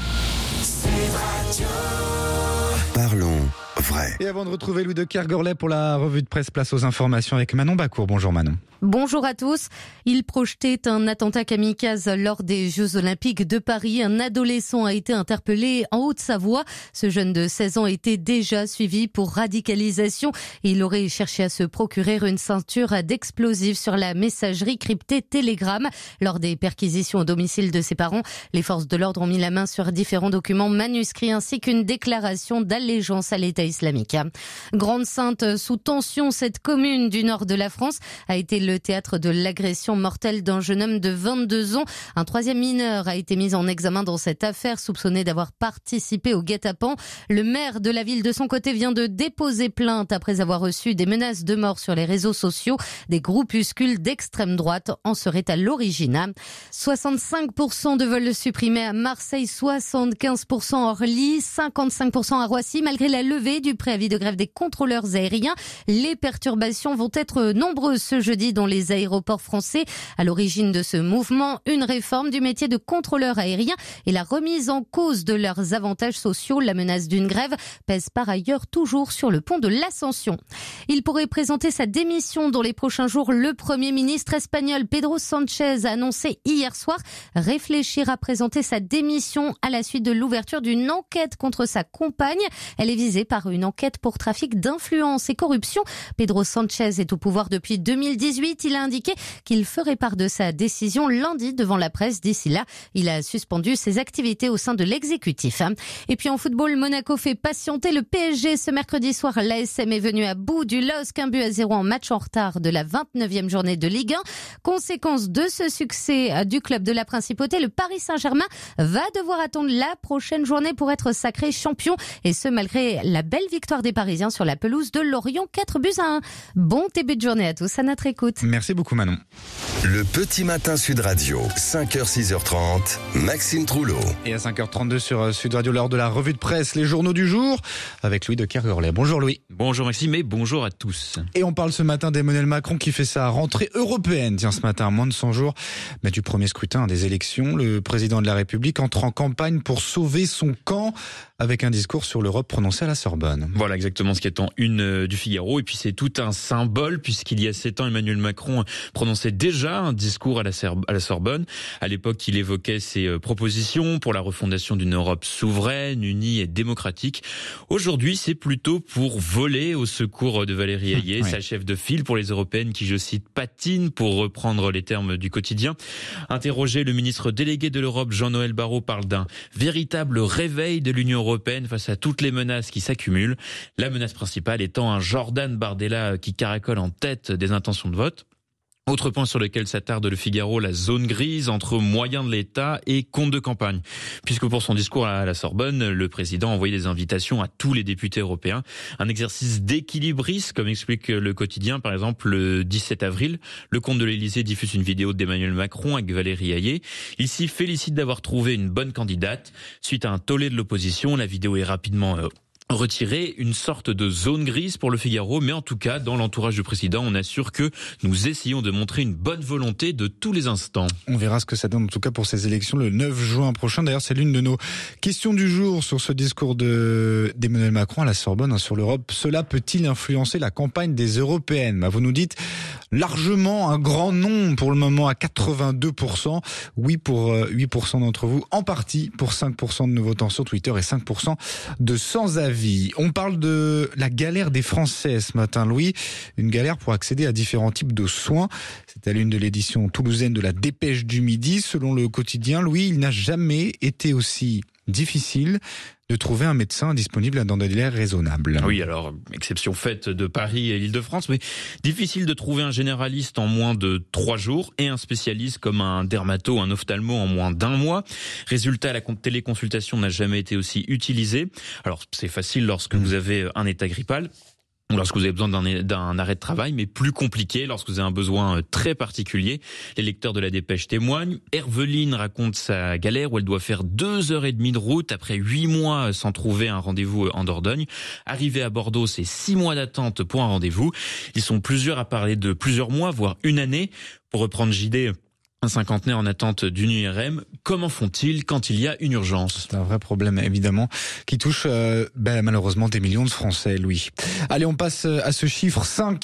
S2: Parlons vrai.
S1: Et avant de retrouver Louis de Kergorlet pour la revue de presse, place aux informations avec Manon Bacour. Bonjour Manon.
S8: Bonjour à tous. Il projetait un attentat kamikaze lors des Jeux Olympiques de Paris. Un adolescent a été interpellé en Haute-Savoie. Ce jeune de 16 ans était déjà suivi pour radicalisation. Il aurait cherché à se procurer une ceinture d'explosifs sur la messagerie cryptée Telegram. Lors des perquisitions au domicile de ses parents, les forces de l'ordre ont mis la main sur différents documents manuscrits ainsi qu'une déclaration d'allégeance à l'État islamique. Grande-Synthe sous tension, cette commune du nord de la France a été le théâtre de l'agression mortelle d'un jeune homme de 22 ans. Un troisième mineur a été mis en examen dans cette affaire, soupçonné d'avoir participé au guet-apens. Le maire de la ville, de son côté, vient de déposer plainte après avoir reçu des menaces de mort sur les réseaux sociaux. Des groupuscules d'extrême droite en seraient à l'origine. 65% de vols supprimés à Marseille, 75% à Orly, 55% à Roissy. Malgré la levée du préavis de grève des contrôleurs aériens, les perturbations vont être nombreuses ce jeudi dans les aéroports français. À l'origine de ce mouvement, une réforme du métier de contrôleur aérien et la remise en cause de leurs avantages sociaux. La menace d'une grève pèse par ailleurs toujours sur le pont de l'Ascension. Il pourrait présenter sa démission dans les prochains jours. Le Premier ministre espagnol Pedro Sánchez a annoncé hier soir réfléchir à présenter sa démission à la suite de l'ouverture d'une enquête contre sa compagne. Elle est visée par une enquête pour trafic d'influence et corruption. Pedro Sánchez est au pouvoir depuis 2018. Il a indiqué qu'il ferait part de sa décision lundi devant la presse. D'ici là, il a suspendu ses activités au sein de l'exécutif. Et puis en football, Monaco fait patienter le PSG ce mercredi soir. L'ASM est venu à bout du LOSC, 1-0 en match en retard de la 29e journée de Ligue 1. Conséquence de ce succès du club de la Principauté, le Paris Saint-Germain va devoir attendre la prochaine journée pour être sacré champion. Et ce, malgré la belle victoire des Parisiens sur la pelouse de Lorient, 4-1. Bon début de journée à tous à notre écoute.
S1: Merci beaucoup Manon.
S2: Le petit matin Sud Radio, 5h, 6h30, Maxime Trouleau.
S1: Et à 5h32 sur Sud Radio, l'heure de la revue de presse, les journaux du jour, avec Louis de Kergorlet. Bonjour Louis.
S10: Bonjour Maxime et bonjour à tous.
S1: Et on parle ce matin d'Emmanuel Macron qui fait sa rentrée européenne. Tiens, ce matin, à moins de 100 jours du premier scrutin des élections, le président de la République entre en campagne pour sauver son camp avec un discours sur l'Europe prononcé à la Sorbonne.
S10: Voilà exactement ce qui est en une du Figaro. Et puis c'est tout un symbole puisqu'il y a 7 ans, Emmanuel Macron prononçait déjà un discours à la Sorbonne. À l'époque, il évoquait ses propositions pour la refondation d'une Europe souveraine, unie et démocratique. Aujourd'hui, c'est plutôt pour voler au secours de Valérie Hayé, sa chef de file pour les européennes qui, je cite, patine, pour reprendre les termes du quotidien. Interrogé, le ministre délégué de l'Europe, Jean-Noël Barrot, parle d'un véritable réveil de l'Union européenne face à toutes les menaces qui s'accumulent. La menace principale étant un Jordan Bardella qui caracole en tête des intentions de vote. Autre point sur lequel s'attarde le Figaro, la zone grise entre moyens de l'État et compte de campagne. Puisque pour son discours à la Sorbonne, le président a envoyé des invitations à tous les députés européens. Un exercice d'équilibriste, comme explique le quotidien. Par exemple, le 17 avril, le compte de l'Élysée diffuse une vidéo d'Emmanuel Macron avec Valérie Hayé. Il s'y félicite d'avoir trouvé une bonne candidate. Suite à un tollé de l'opposition, la vidéo est rapidement retiré, une sorte de zone grise pour le Figaro, mais en tout cas, dans l'entourage du président, on assure que nous essayons de montrer une bonne volonté de tous les instants.
S1: On verra ce que ça donne en tout cas pour ces élections le 9 juin prochain. D'ailleurs, c'est l'une de nos questions du jour sur ce discours d'Emmanuel Macron à la Sorbonne sur l'Europe. Cela peut-il influencer la campagne des européennes ? Vous nous dites largement, un grand non pour le moment à 82%. Oui pour 8% d'entre vous, en partie pour 5% de nos votants sur Twitter et 5% de sans-avis. On parle de la galère des Français ce matin, Louis. Une galère pour accéder à différents types de soins. C'est à l'une de l'édition toulousaine de la Dépêche du Midi. Selon le quotidien, Louis, il n'a jamais été aussi difficile de trouver un médecin disponible dans des délais raisonnables.
S10: Oui, alors, exception faite de Paris et l'Île-de-France, mais difficile de trouver un généraliste en moins de 3 jours et un spécialiste comme un dermato, un ophtalmo en moins d'1 mois. Résultat, la téléconsultation n'a jamais été aussi utilisée. Alors, c'est facile lorsque vous avez un état grippal, lorsque vous avez besoin d'un arrêt de travail, mais plus compliqué lorsque vous avez un besoin très particulier. Les lecteurs de la Dépêche témoignent. Herveline raconte sa galère où elle doit faire 2h30 de route après 8 mois sans trouver un rendez-vous en Dordogne. Arrivée à Bordeaux, c'est 6 mois d'attente pour un rendez-vous. Ils sont plusieurs à parler de plusieurs mois, voire une année. Pour reprendre JD, un cinquantenaire en attente d'une IRM, comment font-ils quand il y a une urgence ?
S1: C'est un vrai problème, évidemment, qui touche malheureusement des millions de Français, Louis. Allez, on passe à ce chiffre 5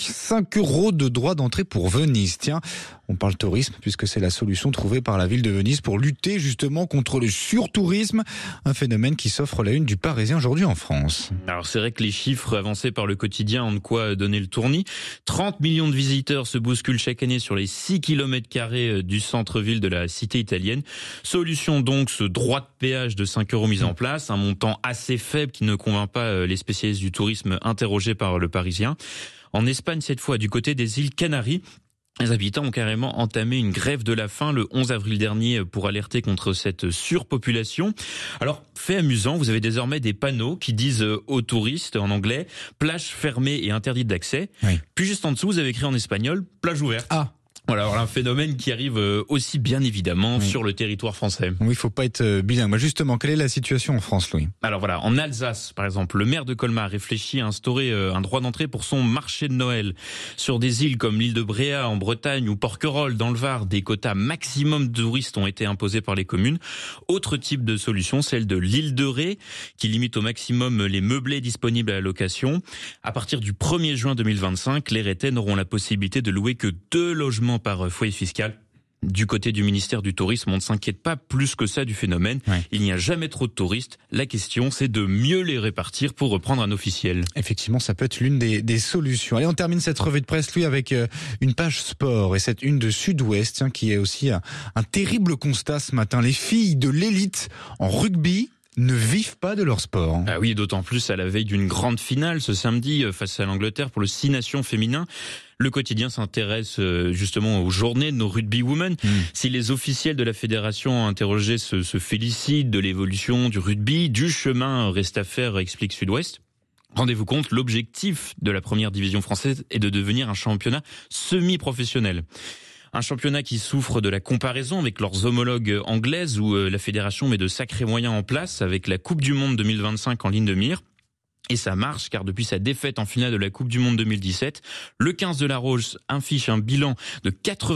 S1: € de droits d'entrée pour Venise. Tiens, on parle tourisme, puisque c'est la solution trouvée par la ville de Venise pour lutter justement contre le surtourisme, un phénomène qui s'offre la une du Parisien aujourd'hui en France.
S10: Alors c'est vrai que les chiffres avancés par le quotidien ont de quoi donner le tournis. 30 millions de visiteurs se bousculent chaque année sur les 6 km² du centre-ville de la cité italienne. Solution donc, ce droit de péage de 5 € mis en place, un montant assez faible qui ne convainc pas les spécialistes du tourisme interrogés par le Parisien. En Espagne, cette fois, du côté des îles Canaries, les habitants ont carrément entamé une grève de la faim le 11 avril dernier pour alerter contre cette surpopulation. Alors, fait amusant, vous avez désormais des panneaux qui disent aux touristes, en anglais, plage fermée et interdite d'accès. Oui. Puis juste en dessous, vous avez écrit en espagnol, plage ouverte.
S1: Ah.
S10: Voilà, alors un phénomène qui arrive aussi bien évidemment sur le territoire français.
S1: Oui, il faut pas être bilingue. Mais justement, quelle est la situation en France, Louis ?
S10: Alors voilà, en Alsace, par exemple, le maire de Colmar réfléchit à instaurer un droit d'entrée pour son marché de Noël. Sur des îles comme l'île de Bréa en Bretagne ou Porquerolles dans le Var, des quotas maximum de touristes ont été imposés par les communes. Autre type de solution, celle de l'île de Ré, qui limite au maximum les meublés disponibles à la location. À partir du 1er juin 2025, les Rétais n'auront la possibilité de louer que 2 logements par foyer fiscal. Du côté du ministère du Tourisme, on ne s'inquiète pas plus que ça du phénomène. Ouais. Il n'y a jamais trop de touristes. La question, c'est de mieux les répartir pour reprendre un officiel.
S1: Effectivement, ça peut être l'une des solutions. Allez, on termine cette revue de presse, Louis, avec une page sport et cette une de Sud-Ouest, qui est aussi un terrible constat ce matin. Les filles de l'élite en rugby ne vivent pas de leur sport.
S10: Ah oui, d'autant plus à la veille d'une grande finale ce samedi face à l'Angleterre pour le 6 nations féminin. Le quotidien s'intéresse justement aux journées de nos rugby women. Si les officiels de la fédération interrogés se félicitent de l'évolution du rugby, du chemin reste à faire, explique Sud-Ouest. Rendez-vous compte, l'objectif de la première division française est de devenir un championnat semi-professionnel. Un championnat qui souffre de la comparaison avec leurs homologues anglaises où la fédération met de sacrés moyens en place avec la Coupe du Monde 2025 en ligne de mire. Et ça marche car depuis sa défaite en finale de la Coupe du Monde 2017, le 15 de la Rose affiche un bilan de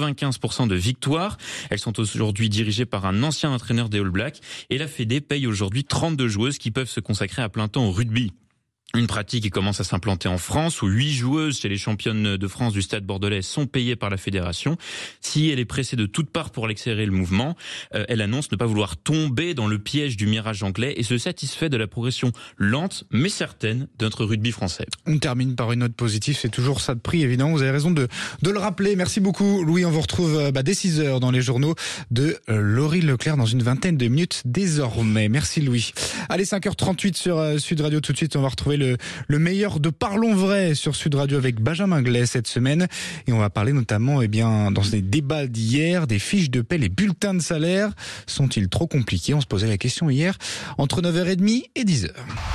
S10: 95% de victoires. Elles sont aujourd'hui dirigées par un ancien entraîneur des All Blacks et la Fédé paye aujourd'hui 32 joueuses qui peuvent se consacrer à plein temps au rugby. Une pratique qui commence à s'implanter en France où 8 joueuses chez les championnes de France du Stade Bordelais sont payées par la fédération. Si elle est pressée de toutes parts pour accélérer le mouvement, elle annonce ne pas vouloir tomber dans le piège du mirage anglais et se satisfait de la progression lente mais certaine de notre rugby français.
S1: On termine par une note positive, c'est toujours ça de prix évidemment, vous avez raison de le rappeler. Merci beaucoup Louis, on vous retrouve dès 6h dans les journaux de Laurie Leclerc dans une vingtaine de minutes désormais. Merci Louis. Allez, 5h38 sur Sud Radio, tout de suite on va retrouver le meilleur de Parlons Vrai sur Sud Radio avec Benjamin Glay cette semaine. Et on va parler notamment, dans les débats d'hier, des fiches de paie, les bulletins de salaire. Sont-ils trop compliqués ? On se posait la question hier, entre 9h30 et 10h.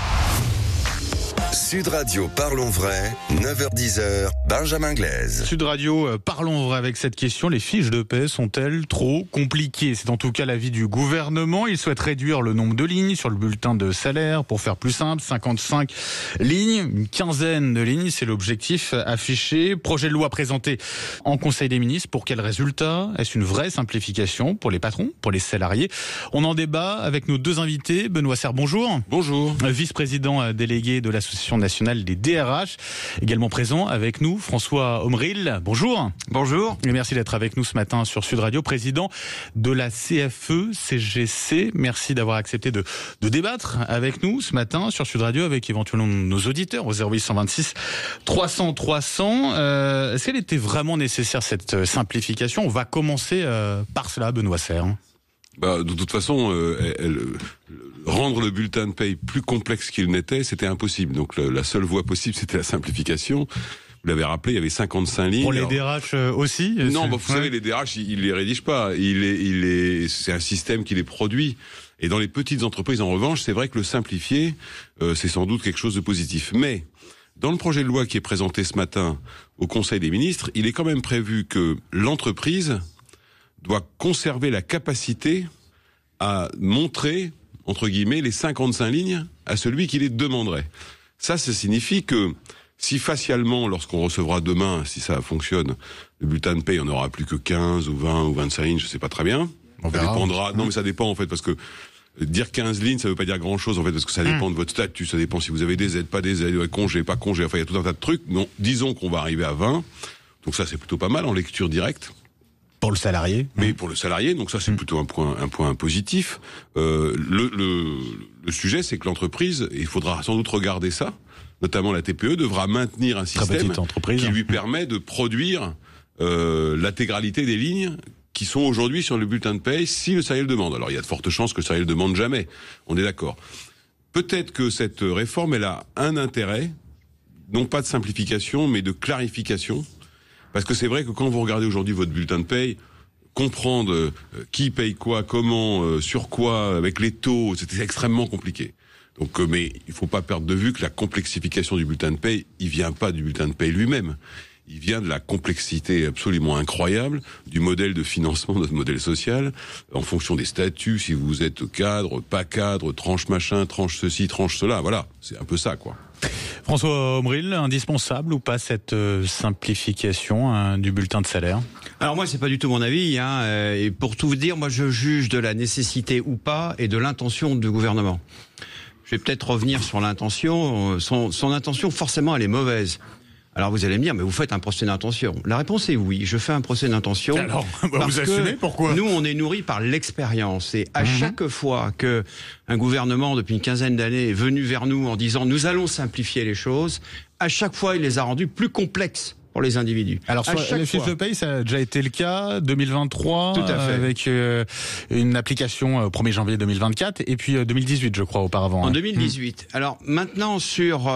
S2: Sud Radio, Parlons Vrai, 9h-10h, Benjamin Glaise.
S3: Sud Radio, Parlons Vrai avec cette question. Les fiches de paie sont-elles trop compliquées ? C'est en tout cas l'avis du gouvernement. Il souhaite réduire le nombre de lignes sur le bulletin de salaire pour faire plus simple. 55 lignes, une quinzaine de lignes, c'est l'objectif affiché. Projet de loi présenté en Conseil des ministres. Pour quel résultat ? Est-ce une vraie simplification pour les patrons, pour les salariés ? On en débat avec nos deux invités. Benoît Serre, bonjour.
S11: Bonjour.
S3: Vice-président délégué de l'Association nationale des DRH. Également présent avec nous, François Omril. Bonjour.
S11: Bonjour.
S3: Et merci d'être avec nous ce matin sur Sud Radio, président de la CFE-CGC. Merci d'avoir accepté de débattre avec nous ce matin sur Sud Radio, avec éventuellement nos auditeurs au 0826 300 300. Est-ce qu'elle était vraiment nécessaire, cette simplification ? On va commencer par cela, Benoît Serre.
S11: De toute façon, rendre le bulletin de paye plus complexe qu'il n'était, c'était impossible. Donc la seule voie possible, c'était la simplification. Vous l'avez rappelé, il y avait 55 lignes.
S3: Pour les DRH aussi?
S11: Non, vous savez, les DRH, ils les rédigent pas. C'est un système qui les produit. Et dans les petites entreprises, en revanche, c'est vrai que le simplifier, c'est sans doute quelque chose de positif. Mais dans le projet de loi qui est présenté ce matin au Conseil des ministres, il est quand même prévu que l'entreprise doit conserver la capacité à montrer, entre guillemets, les 55 lignes à celui qui les demanderait. Ça signifie que si facialement, lorsqu'on recevra demain, si ça fonctionne, le bulletin de paye, on n'aura plus que 15 ou 20 ou 25 lignes, je sais pas très bien. Ça dépendra. Non, mais ça dépend, en fait, parce que dire 15 lignes, ça veut pas dire grand chose, en fait, parce que ça dépend de votre statut, ça dépend si vous avez des aides, pas des aides, congé, pas congé, enfin, il y a tout un tas de trucs. Non, disons qu'on va arriver à 20. Donc ça, c'est plutôt pas mal en lecture directe.
S3: Pour le salarié.
S11: Mais pour le salarié, donc ça, c'est plutôt un point positif. Le sujet, c'est que l'entreprise, il faudra sans doute regarder ça, notamment la TPE, devra maintenir un système qui lui permet de produire l'intégralité des lignes qui sont aujourd'hui sur le bulletin de paye si le salarié le demande. Alors il y a de fortes chances que le salarié le demande jamais, on est d'accord. Peut-être que cette réforme, elle a un intérêt, non pas de simplification, mais de clarification, parce que c'est vrai que quand vous regardez aujourd'hui votre bulletin de paye, comprendre qui paye quoi, comment, sur quoi, avec les taux, c'était extrêmement compliqué. Donc, mais il faut pas perdre de vue que la complexification du bulletin de paye, il vient pas du bulletin de paye lui-même. Il vient de la complexité absolument incroyable du modèle de financement de notre modèle social, en fonction des statuts, si vous êtes cadre, pas cadre, tranche machin, tranche ceci, tranche cela, voilà, c'est un peu ça, quoi.
S3: François Omril, indispensable ou pas cette simplification du bulletin de salaire?
S12: Alors moi, c'est pas du tout mon avis, et pour tout vous dire, moi je juge de la nécessité ou pas et de l'intention du gouvernement. Je vais peut-être revenir sur l'intention. Son intention, forcément, elle est mauvaise. Alors vous allez me dire, mais vous faites un procès d'intention. La réponse est oui, je fais un procès d'intention.
S3: Alors, vous assumez pourquoi?
S12: Nous, on est nourris par l'expérience. Et à chaque fois que un gouvernement, depuis une quinzaine d'années, est venu vers nous en disant, nous allons simplifier les choses, à chaque fois, il les a rendues plus complexes pour les individus.
S3: Alors sur les fiches de paye, ça a déjà été le cas 2023. Tout à fait. Avec une application au 1er janvier 2024 et puis 2018, je crois, auparavant.
S12: En 2018. Alors maintenant sur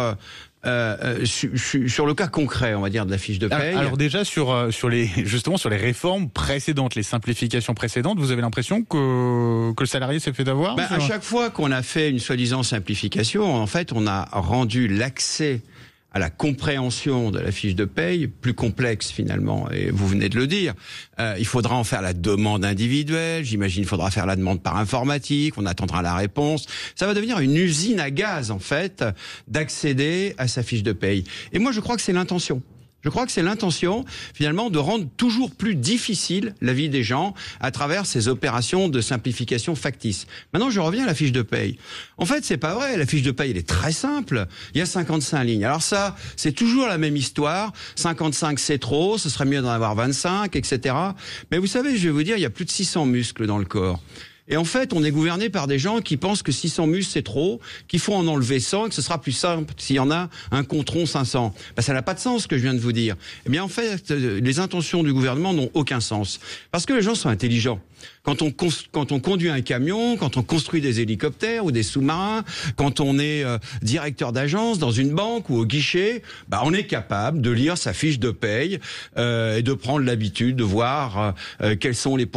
S12: le cas concret, on va dire, de la fiche de paye.
S3: Alors déjà sur les réformes précédentes, les simplifications précédentes, vous avez l'impression que le salarié s'est fait avoir?
S12: À chaque fois qu'on a fait une soi-disant simplification, en fait, on a rendu l'accès à la compréhension de la fiche de paye plus complexe finalement, et vous venez de le dire. Il faudra en faire la demande individuelle, j'imagine il faudra faire la demande par informatique, on attendra la réponse. Ça va devenir une usine à gaz en fait d'accéder à sa fiche de paye. Et moi je crois que c'est l'intention. Je crois que c'est l'intention, finalement, de rendre toujours plus difficile la vie des gens à travers ces opérations de simplification factice. Maintenant, je reviens à la fiche de paye. En fait, c'est pas vrai. La fiche de paye, elle est très simple. Il y a 55 lignes. Alors ça, c'est toujours la même histoire. 55, c'est trop. Ce serait mieux d'en avoir 25, etc. Mais vous savez, je vais vous dire, il y a plus de 600 muscles dans le corps. Et en fait, on est gouverné par des gens qui pensent que 600 muscles, c'est trop, qu'il faut en enlever 100 et que ce sera plus simple s'il y en a un contre 500. Ça n'a pas de sens ce que je viens de vous dire. Eh bien, en fait, les intentions du gouvernement n'ont aucun sens. Parce que les gens sont intelligents. Quand on conduit un camion, quand on construit des hélicoptères ou des sous-marins, quand on est directeur d'agence dans une banque ou au guichet, on est capable de lire sa fiche de paye et de prendre l'habitude de voir quels sont les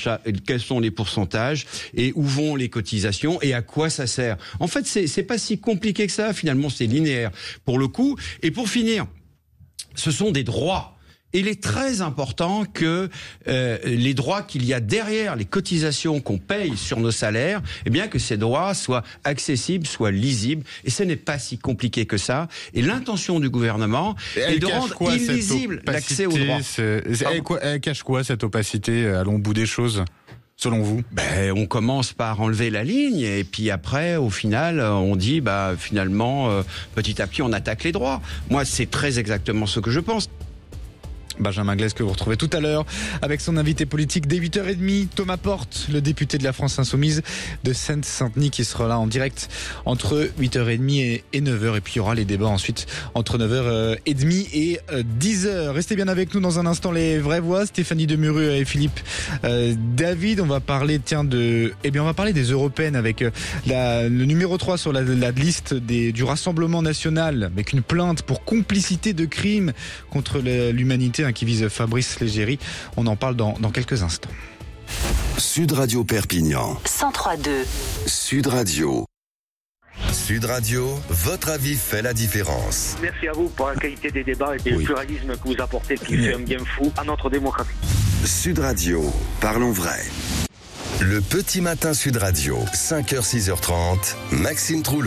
S12: pourcentages et où vont les cotisations et à quoi ça sert. En fait, c'est pas si compliqué que ça. Finalement, c'est linéaire pour le coup. Et pour finir, ce sont des droits. Il est très important que les droits qu'il y a derrière les cotisations qu'on paye sur nos salaires, eh bien que ces droits soient accessibles, soient lisibles. Et ce n'est pas si compliqué que ça. Et l'intention du gouvernement est de rendre illisible l'accès aux droits.
S3: Elle cache quoi cette opacité à long bout des choses, selon vous?
S12: On commence par enlever la ligne et puis après, au final, on dit finalement, petit à petit, on attaque les droits. Moi, c'est très exactement ce que je pense.
S1: Benjamin Glaise que vous retrouvez tout à l'heure avec son invité politique dès 8h30, Thomas Porte, le député de la France Insoumise de Seine-Saint-Denis qui sera là en direct entre 8h30 et 9h. Et puis il y aura les débats ensuite entre 9h30 et 10h. Restez bien avec nous dans un instant, les vraies voix. Stéphanie Demuru et Philippe David. On va parler on va parler des européennes avec le numéro 3 sur la liste du Rassemblement national avec une plainte pour complicité de crimes contre l'humanité qui vise Fabrice Leggeri. On en parle dans quelques instants.
S2: Sud Radio Perpignan
S13: 103.2
S2: Sud Radio. Sud Radio, votre avis fait la différence.
S16: Merci à vous pour la qualité des débats et le pluralisme que vous apportez qui fait un bien fou à notre démocratie.
S2: Sud Radio, parlons vrai. Le petit matin Sud Radio, 5h, 6h30, Maxime Trouleau.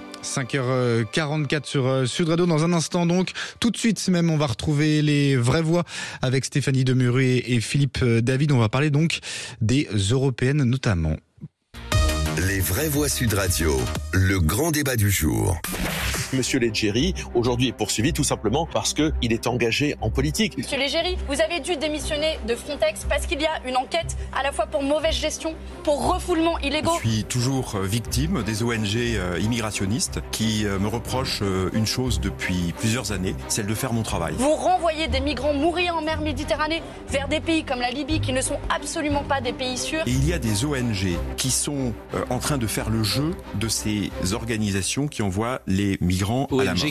S1: 5h44 sur Sud Radio. Dans un instant donc, tout de suite même, on va retrouver les vraies voix avec Stéphanie Demuru et Philippe David. On va parler donc des européennes notamment.
S2: Les vraies voix Sud Radio, le grand débat du jour.
S17: Monsieur Leggeri, aujourd'hui, est poursuivi tout simplement parce qu'il est engagé en politique.
S18: Monsieur Leggeri, vous avez dû démissionner de Frontex parce qu'il y a une enquête à la fois pour mauvaise gestion, pour refoulement illégaux.
S24: Je suis toujours victime des ONG immigrationnistes qui me reprochent une chose depuis plusieurs années, celle de faire mon travail.
S18: Vous renvoyez des migrants mourir en mer Méditerranée vers des pays comme la Libye qui ne sont absolument pas des pays sûrs.
S24: Et il y a des ONG qui sont en train de faire le jeu de ces organisations qui envoient les migrants à la mort.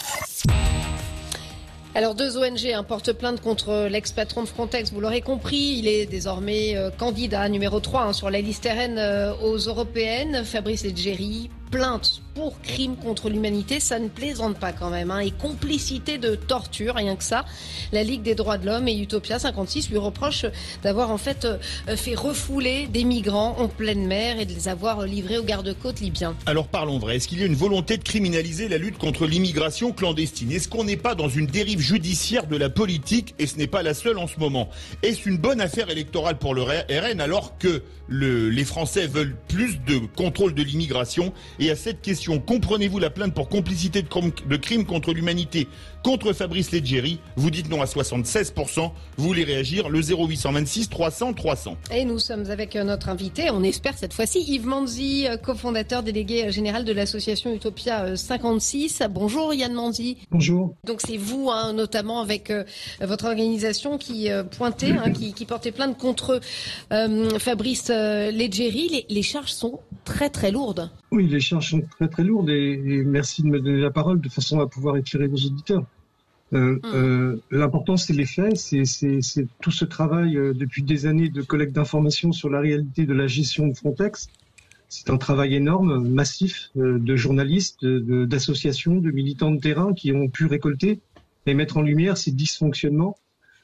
S19: Alors 2 ONG portent plainte contre l'ex-patron de Frontex, vous l'aurez compris, il est désormais candidat numéro 3 sur la liste RN aux européennes. Fabrice Leggeri, plainte pour crime contre l'humanité, ça ne plaisante pas quand même, et complicité de torture, rien que ça. La Ligue des droits de l'homme et Utopia 56 lui reprochent d'avoir fait refouler des migrants en pleine mer et de les avoir livrés aux gardes-côtes libyens.
S14: Alors parlons vrai, est-ce qu'il y a une volonté de criminaliser la lutte contre l'immigration clandestine? Est-ce qu'on n'est pas dans une dérive judiciaire de la politique, et ce n'est pas la seule en ce moment? Est-ce une bonne affaire électorale pour le RN alors que les Français veulent plus de contrôle de l'immigration? Et à cette question, comprenez-vous la plainte pour complicité de crime contre l'humanité contre Fabrice Leggeri? Vous dites non à 76%. Vous voulez réagir? Le 0826 300 300. Et
S19: nous sommes avec notre invité, on espère cette fois-ci, Yves Manzi, cofondateur délégué général de l'association Utopia 56. Bonjour Yann Manzi.
S26: Bonjour.
S19: Donc c'est vous, notamment avec votre organisation qui pointait, qui portait plainte contre Fabrice Leggeri. Les charges sont très très lourdes.
S26: Oui, les charges sont très très lourdes et merci de me donner la parole de façon à pouvoir éclairer nos auditeurs. L'important, c'est les faits, c'est tout ce travail depuis des années de collecte d'informations sur la réalité de la gestion de Frontex. C'est un travail énorme, massif, de journalistes, d'associations, de militants de terrain qui ont pu récolter et mettre en lumière ces dysfonctionnements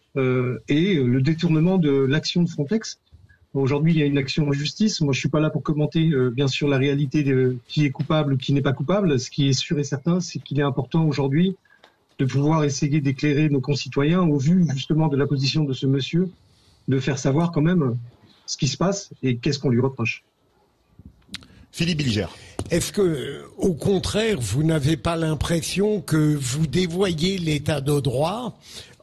S26: et le détournement de l'action de Frontex. Aujourd'hui, il y a une action en justice. Moi, je suis pas là pour commenter, bien sûr, la réalité de qui est coupable ou qui n'est pas coupable. Ce qui est sûr et certain, c'est qu'il est important aujourd'hui de pouvoir essayer d'éclairer nos concitoyens au vu justement de la position de ce monsieur, de faire savoir quand même ce qui se passe et qu'est-ce qu'on lui reproche.
S14: Philippe Bilger.
S27: Est-ce que, au contraire, vous n'avez pas l'impression que vous dévoyez l'état de droit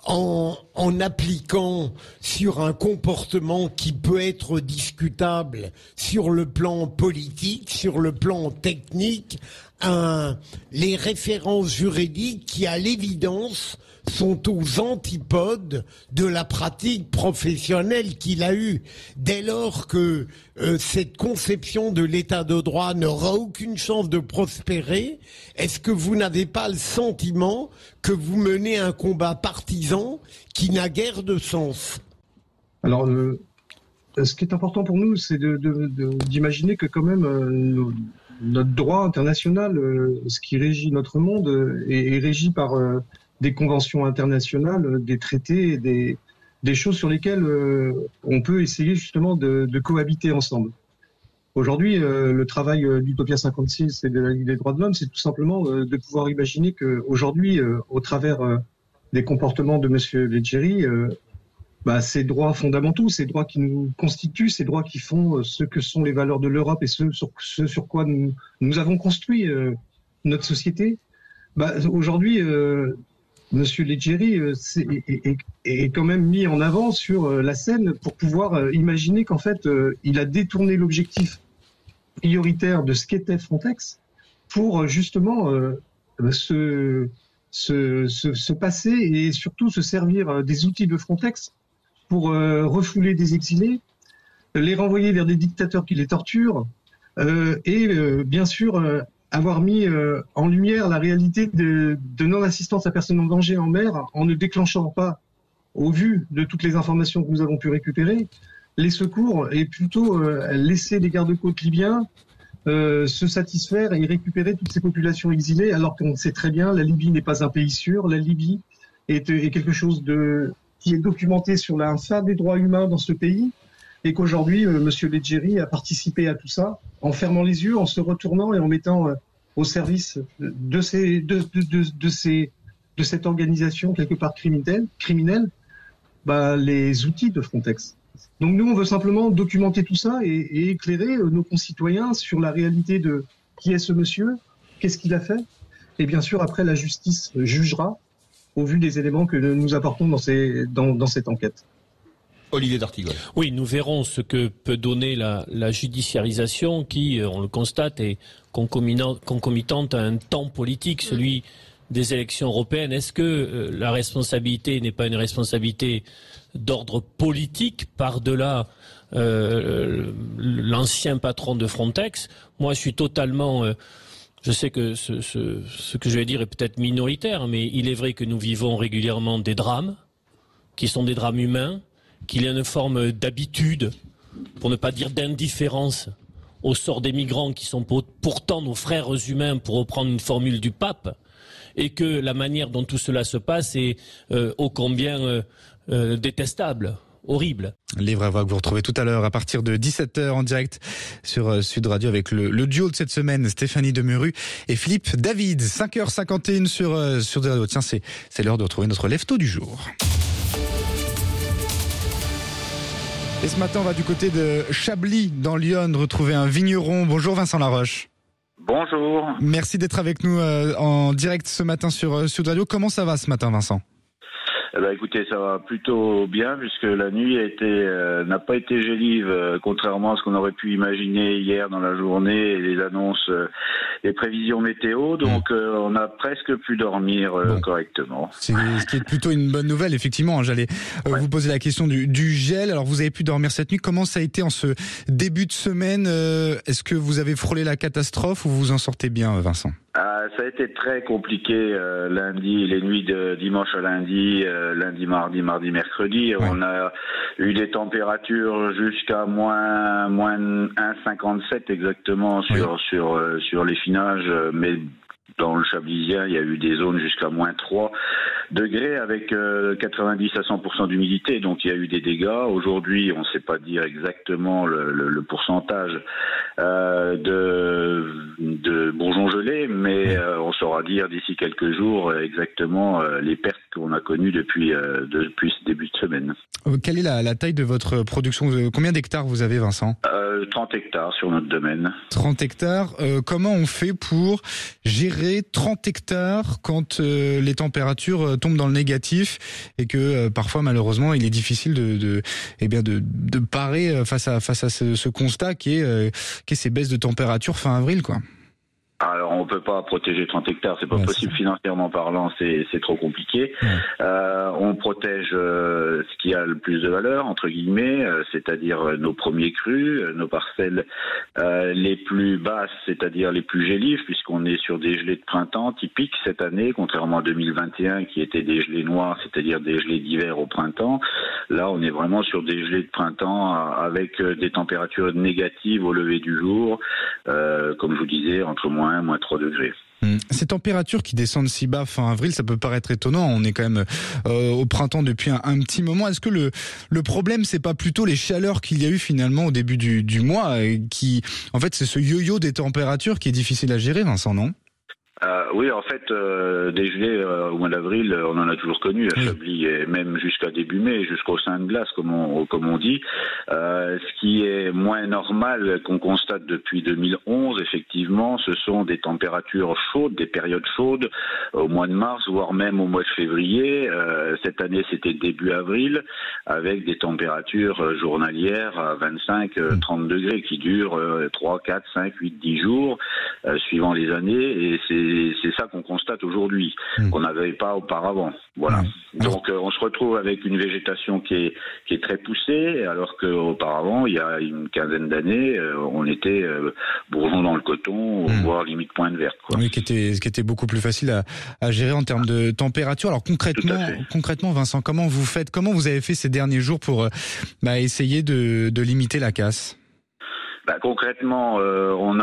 S27: en appliquant sur un comportement qui peut être discutable sur le plan politique, sur le plan technique, les références juridiques qui, à l'évidence, sont aux antipodes de la pratique professionnelle qu'il a eue. Dès lors que cette conception de l'état de droit n'aura aucune chance de prospérer, est-ce que vous n'avez pas le sentiment que vous menez un combat partisan qui n'a guère de sens?
S26: Alors, ce qui est important pour nous, c'est d'imaginer que quand même notre droit international, ce qui régit notre monde, est régi par des conventions internationales, des traités, des choses sur lesquelles on peut essayer justement de cohabiter ensemble. Aujourd'hui, le travail d'Utopia 56 et de la Ligue des droits de l'homme, c'est tout simplement de pouvoir imaginer qu'aujourd'hui, au travers des comportements de M. Leggeri, ces droits fondamentaux, ces droits qui nous constituent, ces droits qui font ce que sont les valeurs de l'Europe et ce sur quoi nous avons construit notre société, aujourd'hui, Monsieur Leggeri est quand même mis en avant sur la scène pour pouvoir imaginer qu'en fait, il a détourné l'objectif prioritaire de ce qu'était Frontex pour justement se passer et surtout se servir des outils de Frontex pour refouler des exilés, les renvoyer vers des dictateurs qui les torturent et bien sûr avoir mis en lumière la réalité de non-assistance à personne en danger en mer en ne déclenchant pas, au vu de toutes les informations que nous avons pu récupérer, les secours et plutôt laisser les gardes-côtes libyens se satisfaire et récupérer toutes ces populations exilées, alors qu'on sait très bien la Libye n'est pas un pays sûr, la Libye est quelque chose qui est documenté sur la fin des droits humains dans ce pays, et qu'aujourd'hui, Monsieur Leggeri a participé à tout ça en fermant les yeux, en se retournant et en mettant au service de cette organisation quelque part criminelle, les outils de Frontex. Donc nous, on veut simplement documenter tout ça et éclairer nos concitoyens sur la réalité de qui est ce monsieur, qu'est-ce qu'il a fait, et bien sûr après la justice jugera au vu des éléments que nous apportons dans cette enquête.
S14: Olivier d'Artigol.
S6: Oui, nous verrons ce que peut donner la judiciarisation qui, on le constate, est concomitante à un temps politique, celui des élections européennes. Est-ce que la responsabilité n'est pas une responsabilité d'ordre politique par-delà l'ancien patron de Frontex? Moi, je suis totalement... je sais que ce que je vais dire est peut-être minoritaire, mais il est vrai que nous vivons régulièrement des drames, qui sont des drames humains, qu'il y a une forme d'habitude, pour ne pas dire d'indifférence, au sort des migrants qui sont pourtant nos frères humains, pour reprendre une formule du pape, et que la manière dont tout cela se passe est ô combien détestable, horrible.
S1: Livre à voir que vous retrouvez tout à l'heure à partir de 17h en direct sur Sud Radio avec le duo de cette semaine, Stéphanie Demuru et Philippe David. 5h51 sur Sud Radio. Tiens, c'est l'heure de retrouver notre lève-tôt du jour. Et ce matin, on va du côté de Chablis, dans l'Yonne, retrouver un vigneron. Bonjour Vincent Laroche.
S13: Bonjour.
S1: Merci d'être avec nous en direct ce matin sur Sud Radio. Comment ça va ce matin, Vincent ?
S13: Écoutez, ça va plutôt bien puisque la nuit n'a pas été gélive, contrairement à ce qu'on aurait pu imaginer hier dans la journée et les annonces, les prévisions météo. Donc on a presque pu dormir correctement. C'est ce
S1: qui est plutôt une bonne nouvelle, effectivement. J'allais vous poser la question du gel. Alors vous avez pu dormir cette nuit. Comment ça a été en ce début de semaine ? Est-ce que vous avez frôlé la catastrophe ou vous vous en sortez bien, Vincent ?
S13: Ça a été très compliqué lundi, les nuits de dimanche à lundi, mardi, mercredi. Ouais. On a eu des températures jusqu'à moins 1,57 exactement sur les finages, mais dans le Chablisien, il y a eu des zones jusqu'à moins 3 degrés avec 90 à 100% d'humidité. Donc il y a eu des dégâts. Aujourd'hui, on ne sait pas dire exactement le pourcentage de bourgeons gelés, mais on saura dire d'ici quelques jours exactement les pertes qu'on a connues depuis ce début de semaine.
S1: Quelle est la taille de votre production ? Combien d'hectares vous avez, Vincent ?
S13: 30 hectares sur notre domaine.
S1: 30 hectares. Comment on fait pour gérer 30 hectares quand les températures tombent dans le négatif et que parfois, malheureusement, il est difficile de parer face à ce constat qui est ces baisses de température fin avril, quoi.
S13: Alors on peut pas protéger 30 hectares, c'est pas possible financièrement parlant, c'est trop compliqué. On protège ce qui a le plus de valeur entre guillemets, c'est-à-dire nos premiers crus, nos parcelles les plus basses, c'est-à-dire les plus gélives, puisqu'on est sur des gelées de printemps typiques cette année, contrairement à 2021 qui étaient des gelées noires, c'est-à-dire des gelées d'hiver au printemps. Là, on est vraiment sur des gelées de printemps avec des températures négatives au lever du jour, comme je vous disais, entre moins 3 degrés.
S1: Ces températures qui descendent si bas fin avril, ça peut paraître étonnant. On est quand même au printemps depuis un petit moment. Est-ce que le problème, c'est pas plutôt les chaleurs qu'il y a eu finalement au début du mois, qui, en fait, c'est ce yo-yo des températures qui est difficile à gérer, Vincent, non ?
S13: Oui, en fait, des gelées au mois d'avril, on en a toujours connu à Chablis, et même jusqu'à début mai, jusqu'au sein de glace, comme on dit. Ce qui est moins normal, qu'on constate depuis 2011, effectivement, ce sont des températures chaudes, des périodes chaudes, au mois de mars, voire même au mois de février. Cette année, c'était début avril, avec des températures journalières à 25-30 degrés, qui durent 3, 4, 5, 8, 10 jours, suivant les années, et c'est ça qu'on constate aujourd'hui, qu'on n'avait pas auparavant. Voilà. Donc on se retrouve avec une végétation qui est très poussée, alors qu'auparavant, il y a une quinzaine d'années, on était bourgeons dans le coton, voire limite pointe verte.
S1: Oui, ce qui était beaucoup plus facile à gérer en termes de température. Alors concrètement, Vincent, comment vous avez fait ces derniers jours pour essayer de limiter la casse ?
S13: Concrètement, on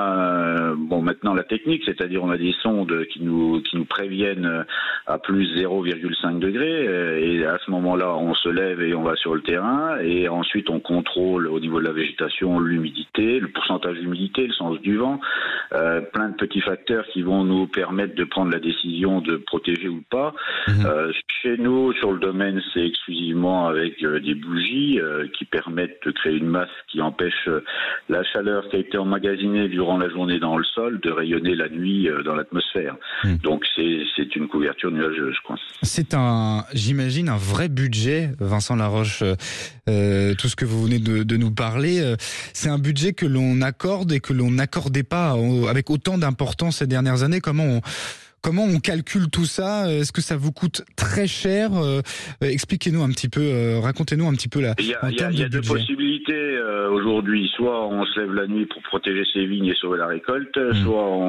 S13: a maintenant la technique, c'est-à-dire on a des sondes qui nous préviennent à plus 0,5 degrés, et à ce moment-là, on se lève et on va sur le terrain, et ensuite on contrôle au niveau de la végétation l'humidité, le pourcentage d'humidité, le sens du vent, plein de petits facteurs qui vont nous permettre de prendre la décision de protéger ou pas. Chez nous, sur le domaine, c'est exclusivement avec des bougies qui permettent de créer une masse qui empêche la chaleur qui a été emmagasinée durant la journée dans le sol de rayonner la nuit dans l'atmosphère. Donc c'est une couverture nuageuse, quoi.
S1: C'est j'imagine, un vrai budget, Vincent Laroche, tout ce que vous venez de nous parler. C'est un budget que l'on accorde et que l'on n'accordait pas avec autant d'importance ces dernières années. Comment on calcule tout ça ? Est-ce que ça vous coûte très cher ? Expliquez-nous un petit peu, racontez-nous un petit peu
S13: Il y a deux possibilités aujourd'hui. Soit on se lève la nuit pour protéger ses vignes et sauver la récolte, soit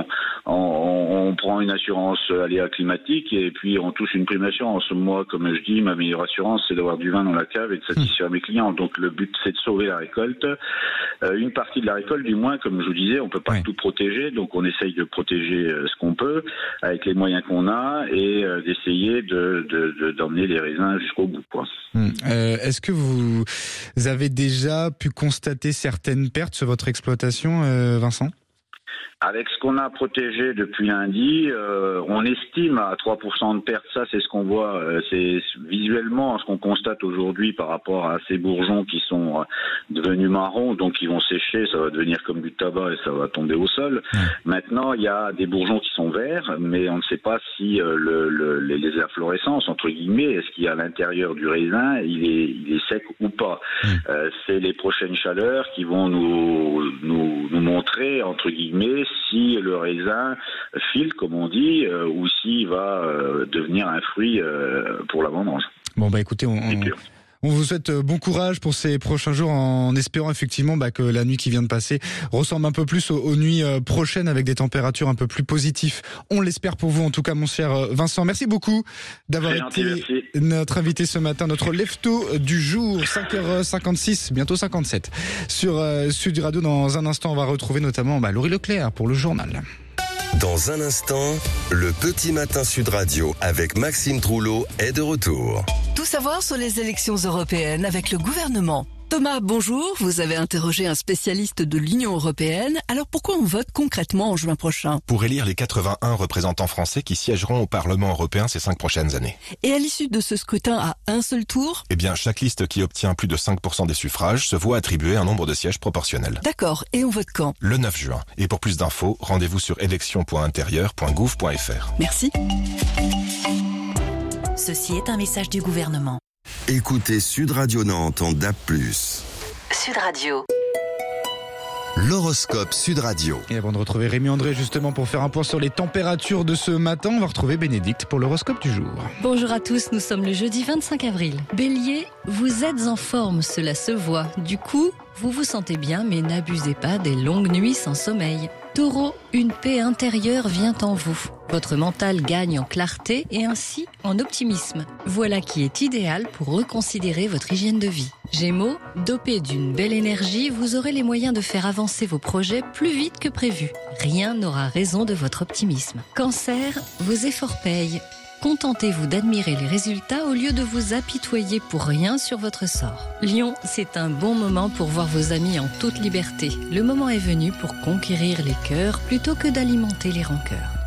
S13: on prend une assurance aléa climatique et puis on touche une prime d'assurance. Moi, comme je dis, ma meilleure assurance, c'est d'avoir du vin dans la cave et de satisfaire mes clients. Donc le but, c'est de sauver la récolte. Une partie de la récolte, du moins, comme je vous disais, on peut pas tout protéger, donc on essaye de protéger ce qu'on peut avec les moyens qu'on a et d'essayer d'emmener les raisins jusqu'au bout, quoi.
S1: Est-ce que vous avez déjà pu constater certaines pertes sur votre exploitation, Vincent ?
S13: Avec ce qu'on a protégé depuis lundi, on estime à 3% de perte. Ça, c'est ce qu'on voit. C'est visuellement ce qu'on constate aujourd'hui par rapport à ces bourgeons qui sont devenus marrons, donc ils vont sécher, ça va devenir comme du tabac et ça va tomber au sol. Maintenant, il y a des bourgeons qui sont verts, mais on ne sait pas si les inflorescences, entre guillemets, est-ce qu'il y a à l'intérieur du raisin, il est sec ou pas. C'est les prochaines chaleurs qui vont nous montrer, entre guillemets, si le raisin file, comme on dit, ou s'il va devenir un fruit pour la vendange.
S1: Bon, écoutez, on vous souhaite bon courage pour ces prochains jours, en espérant effectivement que la nuit qui vient de passer ressemble un peu plus aux nuits prochaines avec des températures un peu plus positives. On l'espère pour vous, en tout cas, mon cher Vincent. Merci beaucoup d'avoir été notre invité ce matin, notre lève-tôt du jour, 5h56, bientôt 57. Sur Sud Radio, dans un instant, on va retrouver notamment Laurie Leclerc pour le journal.
S2: Dans un instant, le petit matin Sud Radio avec Maxime Trouleau est de retour.
S4: Tout savoir sur les élections européennes avec le gouvernement. Thomas, bonjour. Vous avez interrogé un spécialiste de l'Union européenne. Alors pourquoi on vote concrètement en juin prochain ?
S5: Pour élire les 81 représentants français qui siégeront au Parlement européen ces 5 prochaines années.
S4: Et à l'issue de ce scrutin à un seul tour ?
S5: Eh bien, chaque liste qui obtient plus de 5% des suffrages se voit attribuer un nombre de sièges proportionnel.
S4: D'accord. Et on vote quand ?
S5: Le 9 juin. Et pour plus d'infos, rendez-vous sur élections.intérieur.gouv.fr.
S4: Merci.
S15: Ceci est un message du gouvernement.
S2: Écoutez Sud Radio Nantes en DAB+.
S15: Sud Radio.
S2: L'horoscope Sud Radio.
S1: Et avant de retrouver Rémi André justement pour faire un point sur les températures de ce matin, on va retrouver Bénédicte pour l'horoscope du jour.
S20: Bonjour à tous, nous sommes le jeudi 25 avril. Bélier, vous êtes en forme, cela se voit. Du coup, vous vous sentez bien, mais n'abusez pas des longues nuits sans sommeil. Taureau, une paix intérieure vient en vous. Votre mental gagne en clarté et ainsi en optimisme. Voilà qui est idéal pour reconsidérer votre hygiène de vie. Gémeaux, dopé d'une belle énergie, vous aurez les moyens de faire avancer vos projets plus vite que prévu. Rien n'aura raison de votre optimisme. Cancer, vos efforts payent. Contentez-vous d'admirer les résultats au lieu de vous apitoyer pour rien sur votre sort. Lion, c'est un bon moment pour voir vos amis en toute liberté. Le moment est venu pour conquérir les cœurs plutôt que d'alimenter les rancœurs.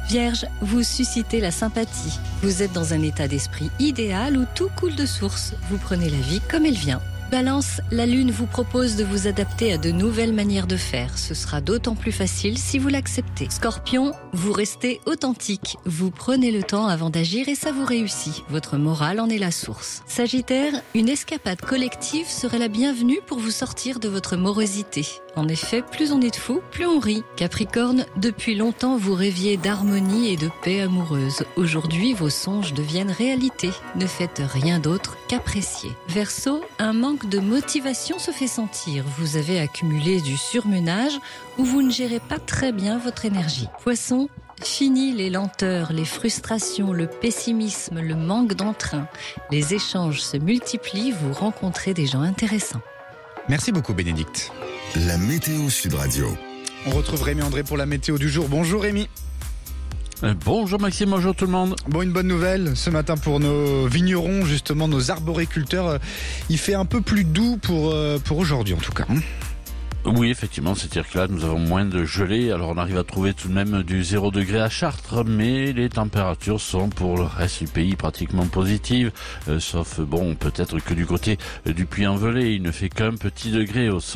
S20: Vierge, vous suscitez la sympathie. Vous êtes dans un état d'esprit idéal où tout coule de source. Vous prenez la vie comme elle vient. Balance, la Lune vous propose de vous adapter à de nouvelles manières de faire. Ce sera d'autant plus facile si vous l'acceptez. Scorpion, vous restez authentique. Vous prenez le temps avant d'agir et ça vous réussit. Votre morale en est la source. Sagittaire, une escapade collective serait la bienvenue pour vous sortir de votre morosité. En effet, plus on est de fous, plus on rit. Capricorne, depuis longtemps vous rêviez d'harmonie et de paix amoureuse. Aujourd'hui, vos songes deviennent réalité. Ne faites rien d'autre qu'apprécier. Verseau, un manque de motivation se fait sentir. Vous avez accumulé du surmenage ou vous ne gérez pas très bien votre énergie. Poisson, fini les lenteurs, les frustrations, le pessimisme, le manque d'entrain. Les échanges se multiplient, vous rencontrez des gens intéressants.
S1: Merci beaucoup Bénédicte.
S2: La météo Sud Radio.
S1: On retrouve Rémi André pour la météo du jour. Bonjour Rémi.
S7: Bonjour Maxime, bonjour tout le monde.
S1: Bon, une bonne nouvelle ce matin pour nos vignerons, justement nos arboriculteurs. Il fait un peu plus doux pour aujourd'hui en tout cas.
S7: Oui, effectivement, c'est-à-dire que là, nous avons moins de gelée. Alors, on arrive à trouver tout de même du 0 degré à Chartres, mais les températures sont pour le reste du pays pratiquement positives. Sauf, bon, peut-être que du côté du Puy-en-Velay, il ne fait qu'un petit degré au sol.